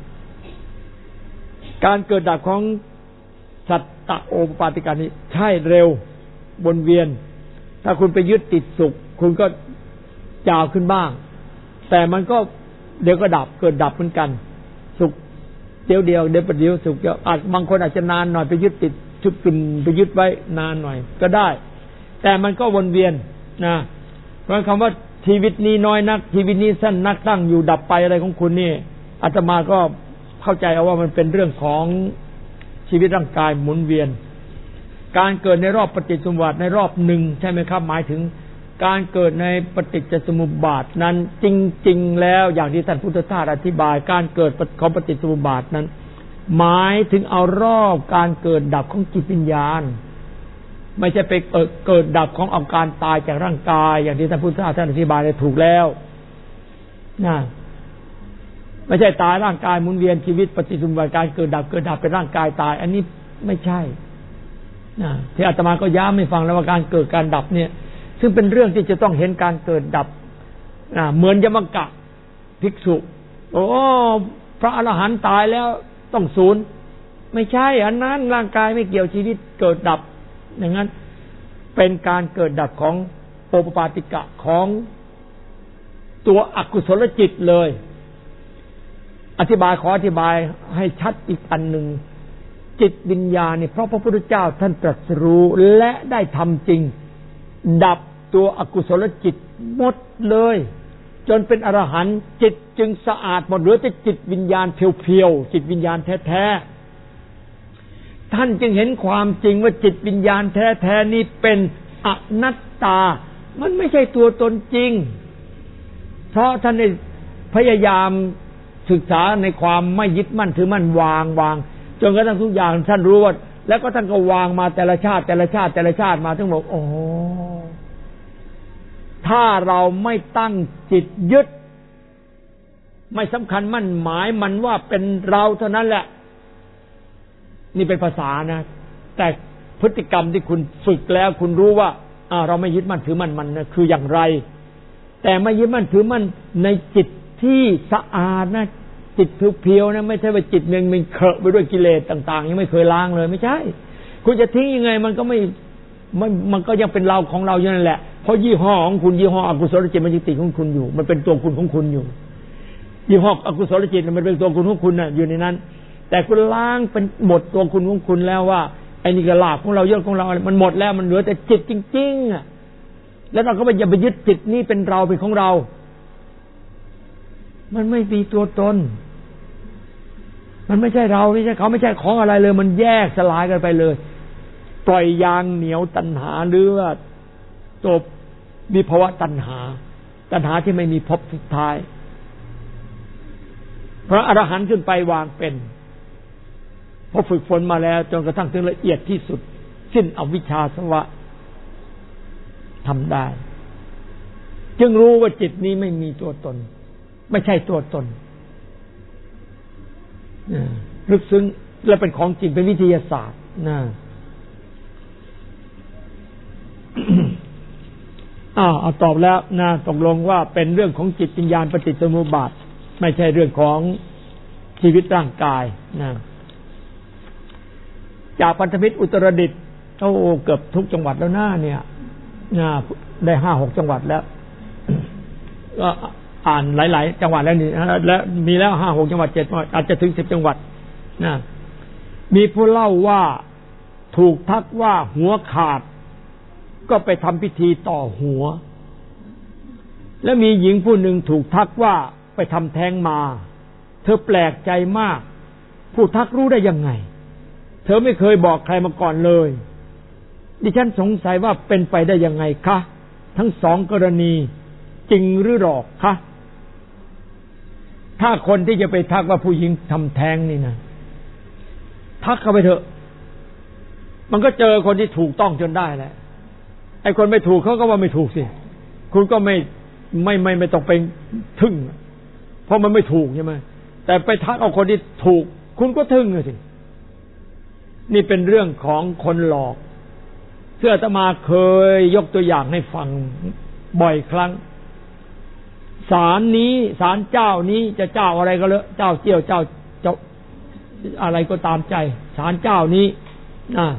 การเกิดดับของสัตตะโอปปาติกานี้ใช่เร็ววนเวียนถ้าคุณไปยึดติดสุขคุณก็จาวขึ้นบ้างแต่มันก็เดี๋ยวก็ดับเกิดดับเหมือนกันสุขเดียวเดียวเดี๋ยวประเดี๋ยวสุขเดียวอาจบางคนอาจจะนานหน่อยไปยึดติดชุดกึ่นไปยึดไว้นานหน่อยก็ได้แต่มันก็วนเวียนนะเพราะคำว่าชีวิตนี้น้อยนักชีวิตนี้สั้นนักตั้งอยู่ดับไปอะไรของคุณนี่อาตมาก็เข้าใจเอาว่ามันเป็นเรื่องของชีวิตร่างกายหมุนเวียนการเกิดในรอบปฏิจจสมุปบาทในรอบหนึ่งใช่ไหมครับหมายถึงการเกิดในปฏิจจสมุปบาทนั้นจริงๆแล้วอย่างที่ท่านพุทธทาสอธิบายการเกิดของปฏิจจสมุปบาทนั้นหมายถึงเอารอบการเกิดดับของจิตวิญญาณไม่ใช่ไปเกิดเกิดดับของอาการตายจากร่างกายอย่างที่ท่านพุทธทาสท่านอธิบายได้ถูกแล้วนะไม่ใช่ตายร่างกายหมุนเวียนชีวิตปฏิจจสมุปบาทการเกิดดับเกิดดับเป็นร่างกายตายอันนี้ไม่ใช่นะที่อาตมาก็ย้ำให้ฟังแล้วว่าการเกิดการดับเนี่ยซึ่งเป็นเรื่องที่จะต้องเห็นการเกิดดับนะเหมือนยมกะภิกษุโอ้พระอรหันต์ตายแล้วต้องสูญไม่ใช่อันนั้นร่างกายไม่เกี่ยวชีวิตเกิดดับอย่างนั้นเป็นการเกิดดับของโอปปาติกะของตัวอกุศลจิตเลยอธิบายขออธิบายให้ชัดอีกอันหนึ่งจิตวิญญาณนี่เพราะพระพุทธเจ้าท่านตรัสรู้และได้ทำจริงดับตัวอกุศลจิตหมดเลยจนเป็นอรหันต์จิตจึงสะอาดหมดเหลือแต่จิตวิญญาณเพียวๆจิตวิญญาณแท้ๆท่านจึงเห็นความจริงว่าจิตวิญญาณแท้ๆนี้เป็นอนัตตามันไม่ใช่ตัวตนจริงเพราะท่านได้พยายามศึกษาในความไม่ยึดมั่นถือมั่นวางวางจนกระทั่งทุกอย่างท่านรู้ว่าแล้วก็ท่านก็วางมาแต่ละชาติแต่ละชาติแต่ละชาติมาทั้งหมดโอ้ถ้าเราไม่ตั้งจิตยึดไม่สำคัญมั่นหมายมันว่าเป็นเราเท่านั้นแหละนี่เป็นภาษานะแต่พฤติกรรมที่คุณฝึกแล้วคุณรู้ว่าอ่าเราไม่ยึดมั่นถือมั่นมันนะคืออย่างไรแต่ไม่ยึดมั่นถือมั่นในจิตที่สะอาดนะจิตเพียวๆนะไม่ใช่ว่าจิตมันมันเคอะไปด้วยกิเลสต่างๆยังไม่เคยล้างเลยไม่ใช่คุณจะทิ้งยังไงมันก็ไม่มันมันก็ยังเป็นเราของเราอยู่นั่นแหละเพราะยี่ห้อของคุณยี่ห้ออกุศลจิตมันยังติดของคุณอยู่มันเป็นตัวคุณของคุณอยู่ยี่ห้ออกุศลจิตมันเป็นตัวคุณของคุณน่ะอยู่ในนั้นแต่คุณล้างเป็นหมดตัวคุณของคุณแล้วว่าไอ้นี่ก็ลาภของเรายศของเรามันหมดแล้วมันเหลือแต่จิตจริงๆอ่ะแล้วเราก็ไปอย่าไปยึดจิตนี้เป็นเราเป็นของเรามันไม่มีตัวตนมันไม่ใช่เราไม่ใช่เขาไม่ใช่ของอะไรเลยมันแยกสลายกันไปเลยปล่อยยางเหนียวตัณหาหรือว่าจบวิภวะตัณหาตัณหาที่ไม่มีภพสุดท้ายพระอรหันต์ขึ้นไปวางเป็นพอฝึกฝนมาแล้วจนกระทั่งถึงละเอียดที่สุดสิ้นอวิชชาสวะทำได้จึงรู้ว่าจิตนี้ไม่มีตัวตนไม่ใช่ตัวตนลึกซึ้งและเป็นของจริงเป็นวิทยาศาสตร์นะอ้าวเอาตอบแล้วนะตกลงว่าเป็นเรื่องของจิตวิญญาณปฏิจจสมุปบาทไม่ใช่เรื่องของชีวิตร่างกายนะจากพันธมิตรอุตรดิตถ์โอ้เกือบทุกจังหวัดแล้วหน้าเนี่ยนะได้ห้าหกจังหวัดแล้วก็อ่านหลายๆจังหวัดแล้วนี่และมีแล้วห้าหกจังหวัดเจ็ดอาจจะถึงสิบจังหวัดนะมีผู้เล่าว่าถูกทักว่าหัวขาดก็ไปทำพิธีต่อหัวและมีหญิงผู้หนึ่งถูกทักว่าไปทำแท้งมาเธอแปลกใจมากผู้ทักรู้ได้ยังไงเธอไม่เคยบอกใครมาก่อนเลยดิฉันสงสัยว่าเป็นไปได้ยังไงคะทั้งสองกรณีจริงหรือหลอกคะถ้าคนที่จะไปทักว่าผู้หญิงทำแท้งนี่นะทักเข้าไปเถอะมันก็เจอคนที่ถูกต้องจนได้แหละไอ้คนไม่ถูกเขาก็ว่าไม่ถูกสิคุณก็ไม่ไม่ไม่ไม่ต้องไปทึ่งเพราะมันไม่ถูกใช่ไหมแต่ไปทักเอาคนที่ถูกคุณก็ทึ่งเลยสินี่เป็นเรื่องของคนหลอกเสื้ออาตมาเคยยกตัวอย่างให้ฟังบ่อยครั้งศาลนี้ศาลเจ้านี้จะเจ้าอะไรก็เลอะเจ้าเจี้ยวเจ้าเจ้าอะไรก็ตามใจศาลเจ้านี้นะ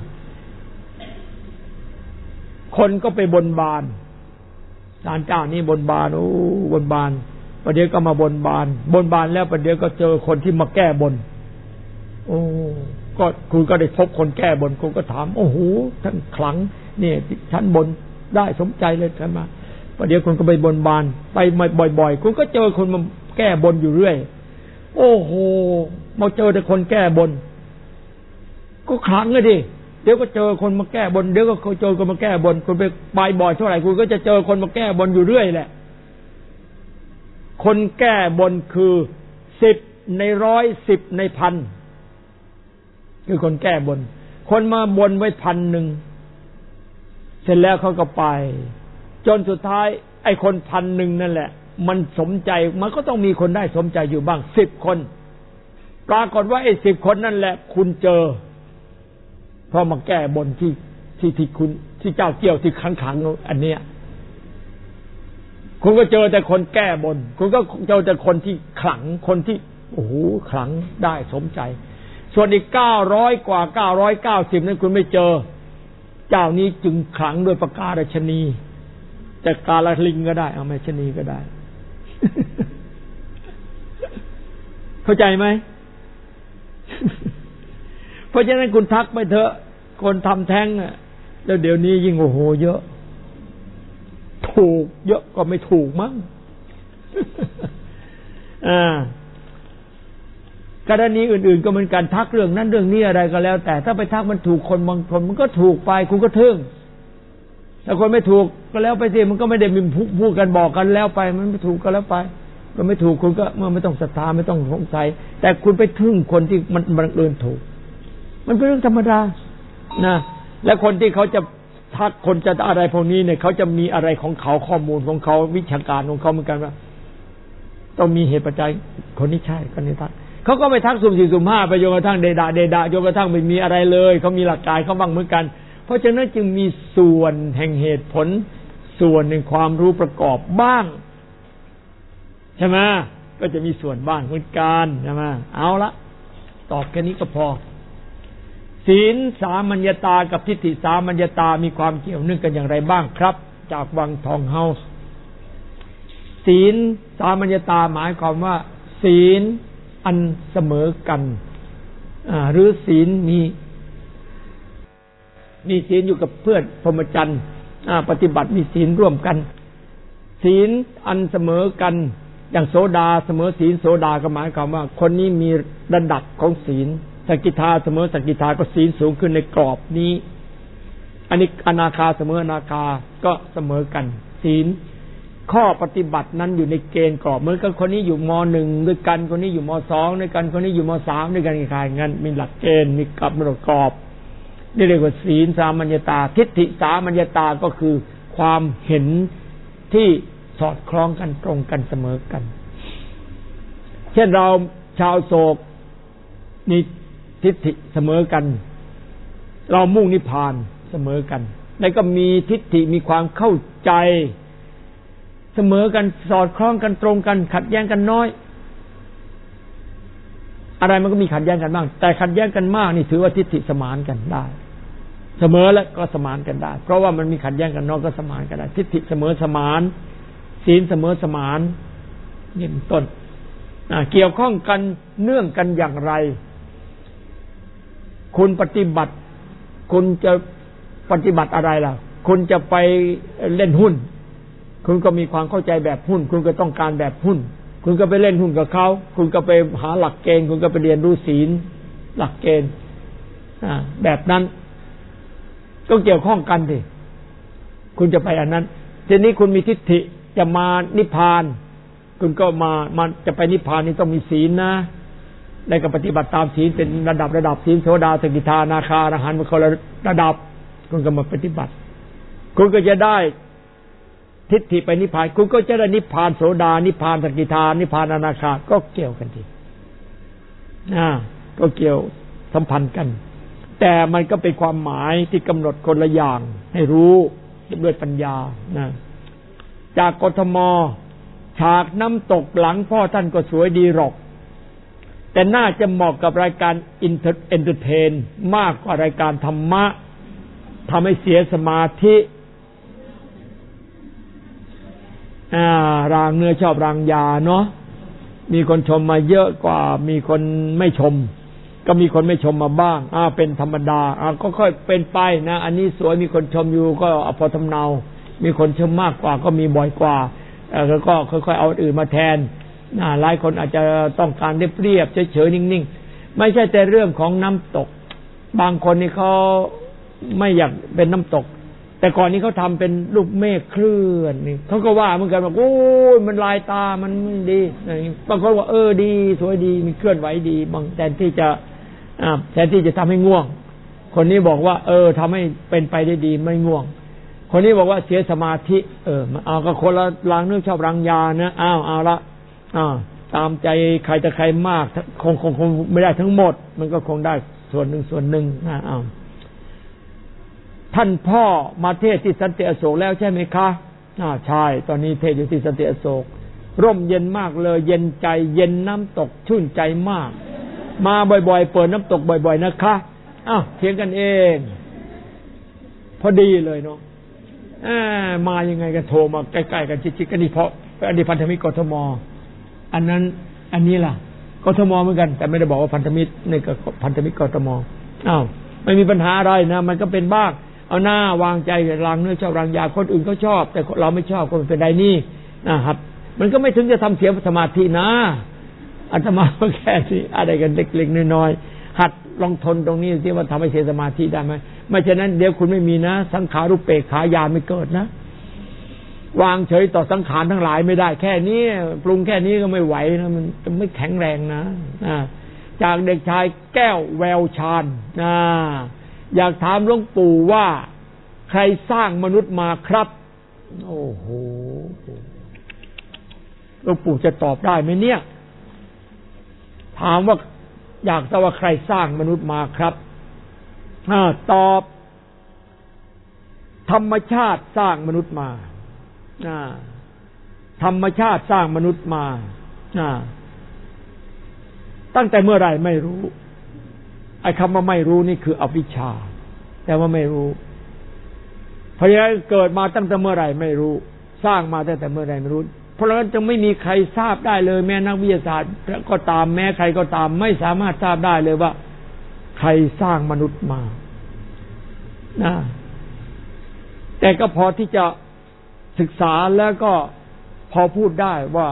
คนก็ไปบนบานศาลเจ้านี้บนบานโอ้บนบานประเดี๋ยวก็มาบนบานบนบานแล้วประเดี๋ยวก็เจอคนที่มาแก้บนโอ้ก็คุณก็ได้พบคนแก้บนคุณก็ถามโอ้โหท่านขลังเนี่ยฉันบนได้สมใจเลยท่านมาประเดี๋ยวคุณก็ไปบนบานไปบ่อยๆคุณก็เจอคนมาแก้บนอยู่เรื่อยโอ้โหมาเจอแต่คนแก้บนก็ขลังเลยดิเดี๋ยวก็เจอคนมาแก้บนเดี๋ยวก็เจอคนมาแก้บนคุณไปไปบ่อยเท่าไหร่คุณก็จะเจอคนมาแก้บนอยู่เรื่อยแหละคนแก้บนคือสิบในร้อยสิบในพันคือคนแก้บนคนมาบนไว้พันหนึ่งเสร็จแล้วเขาก็ไปจนสุดท้ายไอ้คนพันหนึ่งนั่นแหละมันสมใจมันก็ต้องมีคนได้สมใจอยู่บ้างสิบคนปรากฏว่าไอ้สิบคนนั่นแหละคุณเจอเพราะมาแก้บนที่ที่ที่คุณที่เจ้าเกี่ยวที่ขังขังอันเนี้ยคุณก็เจอแต่คนแก้บนคุณก็เจอแต่คนที่ขลังคนที่โอ้โหขลังได้สมใจส่วนอีกเก้าร้อยกว่าเก้าร้อยเก้าสิบนั้นคุณไม่เจอเจ้านี้จึงขลังโดยประการชนีแต่กาลลิงก็ได้เอาไม่ชนีก็ได้ เข้าใจไหม เพราะฉะนั้นคุณทักไปเถอะคนทำแท้งอ่ะแล้วเดี๋ยวนี้ยิ่งโอ้โหเยอะถูกเยอะก็ไม่ถูกมั้ง อ่ากรณีอื่นๆก็เหมือนกันทักเรื่องนั้นเรื่องนี้อะไรก็แล้วแต่ถ้าไปทักมันถูกคนบางคนมันก็ถูกไปคุณก็ทึ่งถ้าคนไม่ถูกก็แล้วไปสิมันก็ไม่ได้มีพูดกันบอกกันแล้วไปมันไม่ถูกก็แล้วไปก็ไม่ถูกคุณก็เมื่อไม่ต้องศรัทธาไม่ต้องสงสัยแต่คุณไปทึ่งคนที่มันบังเอิญถูกมันเป็นเรื่องธรรมดานะและคนที่เขาจะทักคนจะอะไรพวกนี้เนี่ยเขาจะมีอะไรของเขาข้อมูลของเขาวิชาการของเขาเหมือนกันว่าต้องมีเหตุปัจจัยคนนี้ใช่คนนี้ทักเขาก็ไม่ทักสุ่มสี่สุ่มห้าไปจนกระทั่งเดดาเดดาจนกระทั่งไม่มีอะไรเลยเขามีหลักการเขาบ้างเหมือนกันเพราะฉะนั้นจึงมีส่วนแห่งเหตุผลส่วนในความรู้ประกอบบ้างใช่ไหมก็จะมีส่วนบ้างเหมือนกันใช่ไหมเอาละตอบแค่นี้ก็พอศีลสามัญญตากับทิฏฐิสามัญญตามีความเกี่ยวเนื่องกันอย่างไรบ้างครับจากวังทองเฮาส์ศีลสามัญญตาหมายความว่าศีลอันเสมอกันหรือศีลมีมีศีลอยู่กับเพื่อนพรหมจรรย์ปฏิบัติมีศีลร่วมกันศีลอันเสมอกันอย่างโสดาเสมอศีลโสดาก็หมายความว่าคนนี้มีระดับของศีลสกิทาเสมอสกิทาก็ศีลสูงขึ้นในกรอบนี้อันนี้อนาคาเสมออนาคาก็เสมอกันศีลข้อปฏิบัตินั้นอยู่ในเกณฑ์กรอบเหมือนกับคนนี้อยู่มหนึ่งด้วยกันคนนี้อยู่มสองด้วยกันคนนี้อยู่มสามด้วยกันคล้ายๆงั้นมีหลักเกณฑ์มีกำหนดกรอบนี่เรียกว่าศีลสามัญญตาทิฏฐิสามัญญตาก็คือความเห็นที่สอดคล้องกันตรงกันเสมอกันเช่นเราชาวโศกนี่ทิฏฐิเสมอกันเรามุ่งนิพพานเสมอกันแล้วก็มีทิฏฐิมีความเข้าใจเสมอกันสอดคล้องกันตรงกันขัดแย้งกันน้อยอะไรมันก็มีขัดแย้งกันบ้างแต่ขัดแย้งกันมากนี่ถือว่าทิฏฐิสมานกันได้เสมอแล้วก็สมานกันได้เพราะว่ามันมีขัดแย้งกันน้อยก็สมานกันได้ทิฏฐิเสมอสมานศีลเสมอสมานนี่เป็นต้นเกี่ยวข้องกันเนื่องกันอย่างไรคุณปฏิบัติคุณจะปฏิบัติอะไรล่ะคุณจะไปเล่นหุ้นคุณก็มีความเข้าใจแบบหุ้นคุณก็ต้องการแบบหุ้นคุณก็ไปเล่นหุ้นกับเขาคุณก็ไปหาหลักเกณฑ์คุณก็ไปเรียนรู้ศีลหลักเกณฑ์แบบนั้นก็เกี่ยวข้องกันดิคุณจะไปอันนั้นทีนี้คุณมีทิฏฐิจะมานิพพานคุณก็มามันจะไปนิพพานนี่ต้องมีศีลนะได้ก็ปฏิบัติตามศีลเป็นระดับระดับศีลโสดาสกิทานาคาอรหันต์มันคนละระดับคุณก็มาปฏิบัติคุณก็จะได้ทิฏฐิไปนิพพานคุณก็จะได้นิพพานโสดานิพพานสกิทานิพพานอนาคาก็เกี่ยวกันทีอ่าก็เกี่ยวสัมพันธ์กันแต่มันก็เป็นความหมายที่กำหนดคนละอย่างให้รู้ด้วยปัญญานะจากกทมฉากน้ำตกหลังพ่อท่านก็สวยดีหรอกแต่น่าจะเหมาะกับรายการอินเตอร์เทนมากกว่ารายการธรรมะทำให้เสียสมาธิอ่ารางเนื้อชอบรางยาเนาะมีคนชมมาเยอะกว่ามีคนไม่ชมก็มีคนไม่ชมมาบ้างอ่าเป็นธรรมดาอ่าก็ค่อยเป็นไปนะอันนี้สวยมีคนชมอยู่ก็เอาพอทำเนามีคนชมมากกว่าก็มีบ่อยกว่าเออก็ค่อยๆเอาอื่นมาแทนน่าหลายคนอาจจะต้องการเรียบๆเฉยๆนิ่งๆไม่ใช่แต่เรื่องของน้ำตกบางคนนี่เขาไม่อยากเป็นน้ำตกแต่ก่อนนี้เขาทำเป็นลูกเมฆเคลื่อนนี่เขาก็ว่าเหมือนกันว่าโอ้ยมันลายตามันไม่ดีบางคนว่าเออดีสวยดีมีเคลื่อนไหวดีบางแทนที่จะอ่าแทนที่จะทำให้ง่วงคนนี้บอกว่าเออทำให้เป็นไปได้ดีไม่ง่วงคนนี้บอกว่าเสียสมาธิเออเอาก็คนละรางเนื้อชอบรางยานะอ้าวเอาละอ่าตามใจใครจะใครมากคงคงคงไม่ได้ทั้งหมดมันก็คงได้ส่วนหนึ่งส่วนหนึ่งนะอ้าวท่านพ่อมาเทศที่สันติอโศกแล้วใช่ไหมคะอ่าใช่ตอนนี้เทศอยู่ที่สันติอโศกร่มเย็นมากเลยเย็นใจเย็นน้ำตกชื่นใจมากมาบ่อยๆเปิดน้ำตกบ่อยๆนะคะอ้าวเถียงกันเองพอดีเลยเนาะมายังไงกันโทรมาใกล้ๆกันชิดๆกันนี่เพราะอันนี้พันธมิตรกทมอันนั้นอันนี้ล่ะกทมเหมือนกันแต่ไม่ได้บอกว่าพันธมิตรนี่ก็พันธมิตรกทมอ้าวไม่มีปัญหาอะไรนะมันก็เป็นบ้างเอาหน้าวางใจรางเนื้อชอบรางยาคนอื่นเขาชอบแต่เราไม่ชอบก็ไม่เป็นไรนี่นะครับมันก็ไม่ถึงจะทำเสียสมาธินะอาตมาก็แค่นี้อะไรกันเล็กๆน้อยๆหัดลองทนตรงนี้ที่ว่าทำให้เสียสมาธิได้ไหมไม่ฉะนั้นเดี๋ยวคุณไม่มีนะสังขารุปเปกขายานไม่เกิดนะวางเฉยต่อสังขารทั้งหลายไม่ได้แค่นี้ปรุงแค่นี้ก็ไม่ไหวนะมันจะไม่แข็งแรงนะจากเด็กชายแก้วแววชาญอยากถามหลวงปู่ว่าใครสร้างมนุษย์มาครับโอ้โหหลวงปู่จะตอบได้ไหมเนี่ยถามว่าอยากทราบว่าใครสร้างมนุษย์มาครับอ่าตอบธรรมชาติสร้างมนุษย์มาอ่าธรรมชาติสร้างมนุษย์มาอ่าตั้งแต่เมื่อไหร่ไม่รู้ไอ้คำว่าไม่รู้นี่คืออวิชชาแต่ว่าไม่รู้เพราะฉะนั้นเกิดมาตั้งแต่เมื่อไหร่ไม่รู้สร้างมาตั้งแต่เมื่อไหร่ไม่รู้เพราะฉะนั้นจึงไม่มีใครทราบได้เลยแม้นักวิทยาศาสตร์ก็ตามแม้ใครก็ตามไม่สามารถทราบได้เลยว่าใครสร้างมนุษย์มานะแต่ก็พอที่จะศึกษาแล้วก็พอพูดได้ว่า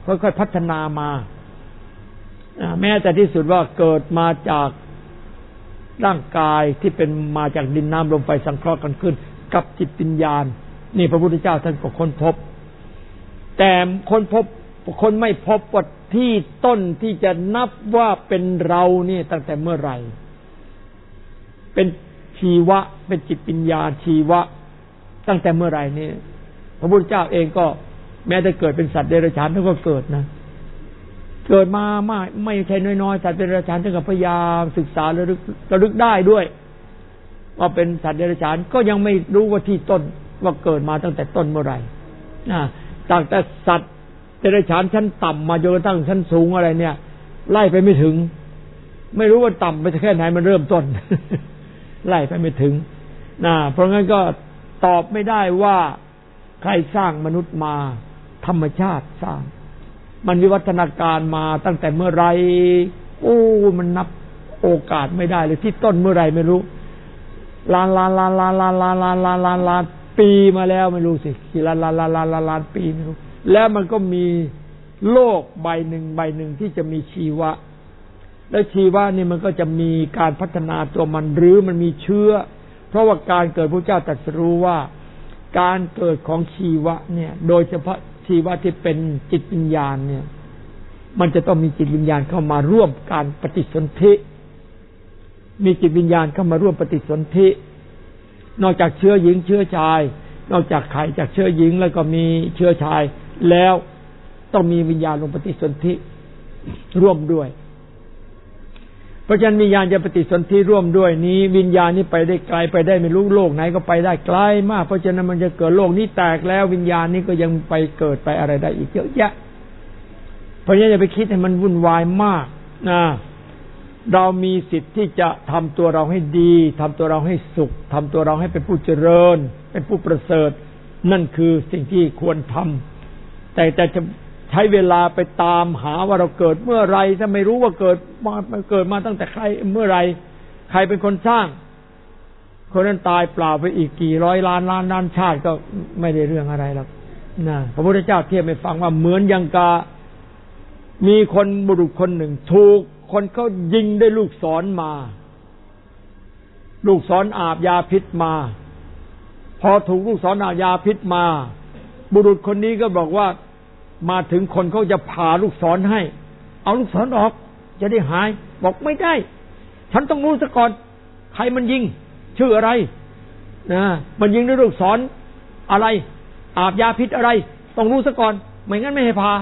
ค่อยๆพัฒนามาแม้แต่ที่สุดว่าเกิดมาจากร่างกายที่เป็นมาจากดินน้ำลมไฟสังเคราะห์กันขึ้นกับจิตวิญญาณนี่พระพุทธเจ้าท่านก็ค้นพบแต่ค้นพบคนไม่พบว่าที่ต้นที่จะนับว่าเป็นเรานี่ตั้งแต่เมื่อไหร่เป็นชีวะเป็นจิตวิญญาณชีวะตั้งแต่เมื่อไหร่นี่พระพุทธเจ้าเองก็แม้แต่เกิดเป็นสัตว์เดรัจฉานท่านก็เกิดนะเกิดมาไม่ไม่ใช่น้อยๆสัตว์เดรัจฉานท่านก็พยายามศึกษาระลึกระลึกได้ด้วยว่าเป็นสัตว์เดรัจฉานก็ยังไม่รู้ว่าที่ต้นว่าเกิดมาตั้งแต่ต้นเมื่อไหร่นะตั้งแต่สัตว์เดรัจฉานชั้นต่ำมาจนกระทั่งชั้นสูงอะไรเนี่ยไล่ไปไม่ถึงไม่รู้ว่าต่ำไปแค่ไหนมันเริ่มต้น ไล่ไปไม่ถึงนะเพราะงั้นก็ตอบไม่ได้ว่าใครสร้างมนุษย์มาธรรมชาติสร้างมันวิวัฒนาการมาตั้งแต่เมื่อไรโอ้มันนับโอกาสไม่ได้เลยที่ต้นเมื่อไรไม่รู้ล้านล้านล้านล้านล้านล้านล้านล้านล้านล้านปีมาแล้วไม่รู้สิกี่ล้านล้านล้านล้านล้านล้านปีไม่รู้แล้วมันก็มีโลกใบหนึ่งใบหนึ่งที่จะมีชีวะแล้วชีวะนี่มันก็จะมีการพัฒนาตัวมันหรือมันมีเชื้อเพราะว่าการเกิดพระเจ้าตรัสรู้ว่าการเกิดของชีวะเนี่ยโดยเฉพาะชีวะที่เป็นจิตวิญญาณเนี่ยมันจะต้องมีจิตวิญญาณเข้ามาร่วมการปฏิสนธิมีจิตวิญญาณเข้ามาร่วมปฏิสนธินอกจากเชื้อหญิงเชื้อชายนอกจากไข่จากเชื้อหญิงแล้วก็มีเชื้อชายแล้วต้องมีวิญญาณลงปฏิสนธิร่วมด้วยเพราะฉะนั้นวิญญาณจะปฏิสนธิร่วมด้วยนี้วิญญาณนี้ไปได้ไกลไปได้ไม่รู้โลกไหนก็ไปได้ไกลมากเพราะฉะนั้นมันจะเกิดโลกนี้แตกแล้ววิญญาณนี้ก็ยังไปเกิดไปอะไรได้อีกเยอะแยะเพราะฉะนั้นอย่าไปคิดให้มันวุ่นวายมากนะเรามีสิทธิ์ที่จะทำตัวเราให้ดีทำตัวเราให้สุขทำตัวเราให้เป็นผู้เจริญเป็นผู้ประเสริฐนั่นคือสิ่งที่ควรทำแต่แต่จะใช้เวลาไปตามหาว่าเราเกิดเมื่อไรถ้าไม่รู้ว่าเกิดมาเกิดมาตั้งแต่ใครเมื่อไรใครเป็นคนสร้างคนนั้นตายเปล่าไปอีกกี่ร้อยล้านล้านล้านชาติก็ไม่ได้เรื่องอะไรหรอกนะพระพุทธเจ้าเทียบให้ฟังว่าเหมือนอย่างกามีคนบุรุษคนหนึ่งถูกคนเขายิงได้ลูกศรมาลูกศรอาบยาพิษมาพอถูกลูกศรอาบยาพิษมาบุรุษคนนี้ก็บอกว่ามาถึงคนเขาจะผ่าลูกศรให้เอาลูกศรออกจะได้หายบอกไม่ได้ฉันต้องรู้ซะก่อนใครมันยิงชื่ออะไรนะมันยิงด้วยลูกศรอะไรอาบยาพิษอะไรต้องรู้ซะก่อนไม่งั้นไม่ให้ผ่า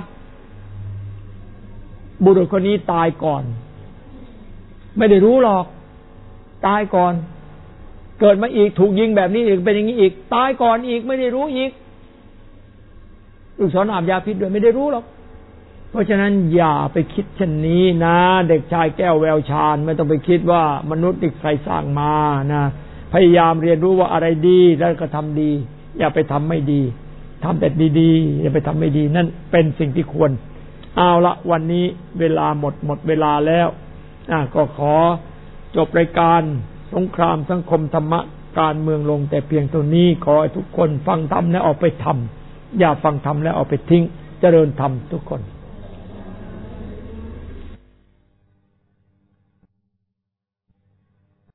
บุรุษคนนี้ตายก่อนไม่ได้รู้หรอกตายก่อนเกิดมาอีกถูกยิงแบบนี้อีกเป็นอย่างนี้อีกตายก่อนอีกไม่ได้รู้อีกลูกศรอาบยาพิษด้วยไม่ได้รู้หรอกเพราะฉะนั้นอย่าไปคิดเช่นนี้นะเด็กชายแก้วแววชาญไม่ต้องไปคิดว่ามนุษย์ติดใครสร้างมานะพยายามเรียนรู้ว่าอะไรดีแล้วก็ทำดีอย่าไปทำไม่ดีทำแต่ดีๆอย่าไปทำไม่ดีนั่นเป็นสิ่งที่ควรเอาละวันนี้เวลาหมดหมดเวลาแล้วก็ขอจบรายการสงครามสังคมธรรมะการเมืองลงแต่เพียงเท่านี้ขอให้ทุกคนฟังธรรมแล้วเอาไปทำอย่าฟังธรรมแล้วเอาไปทิ้งเจริญธรรมทุกคน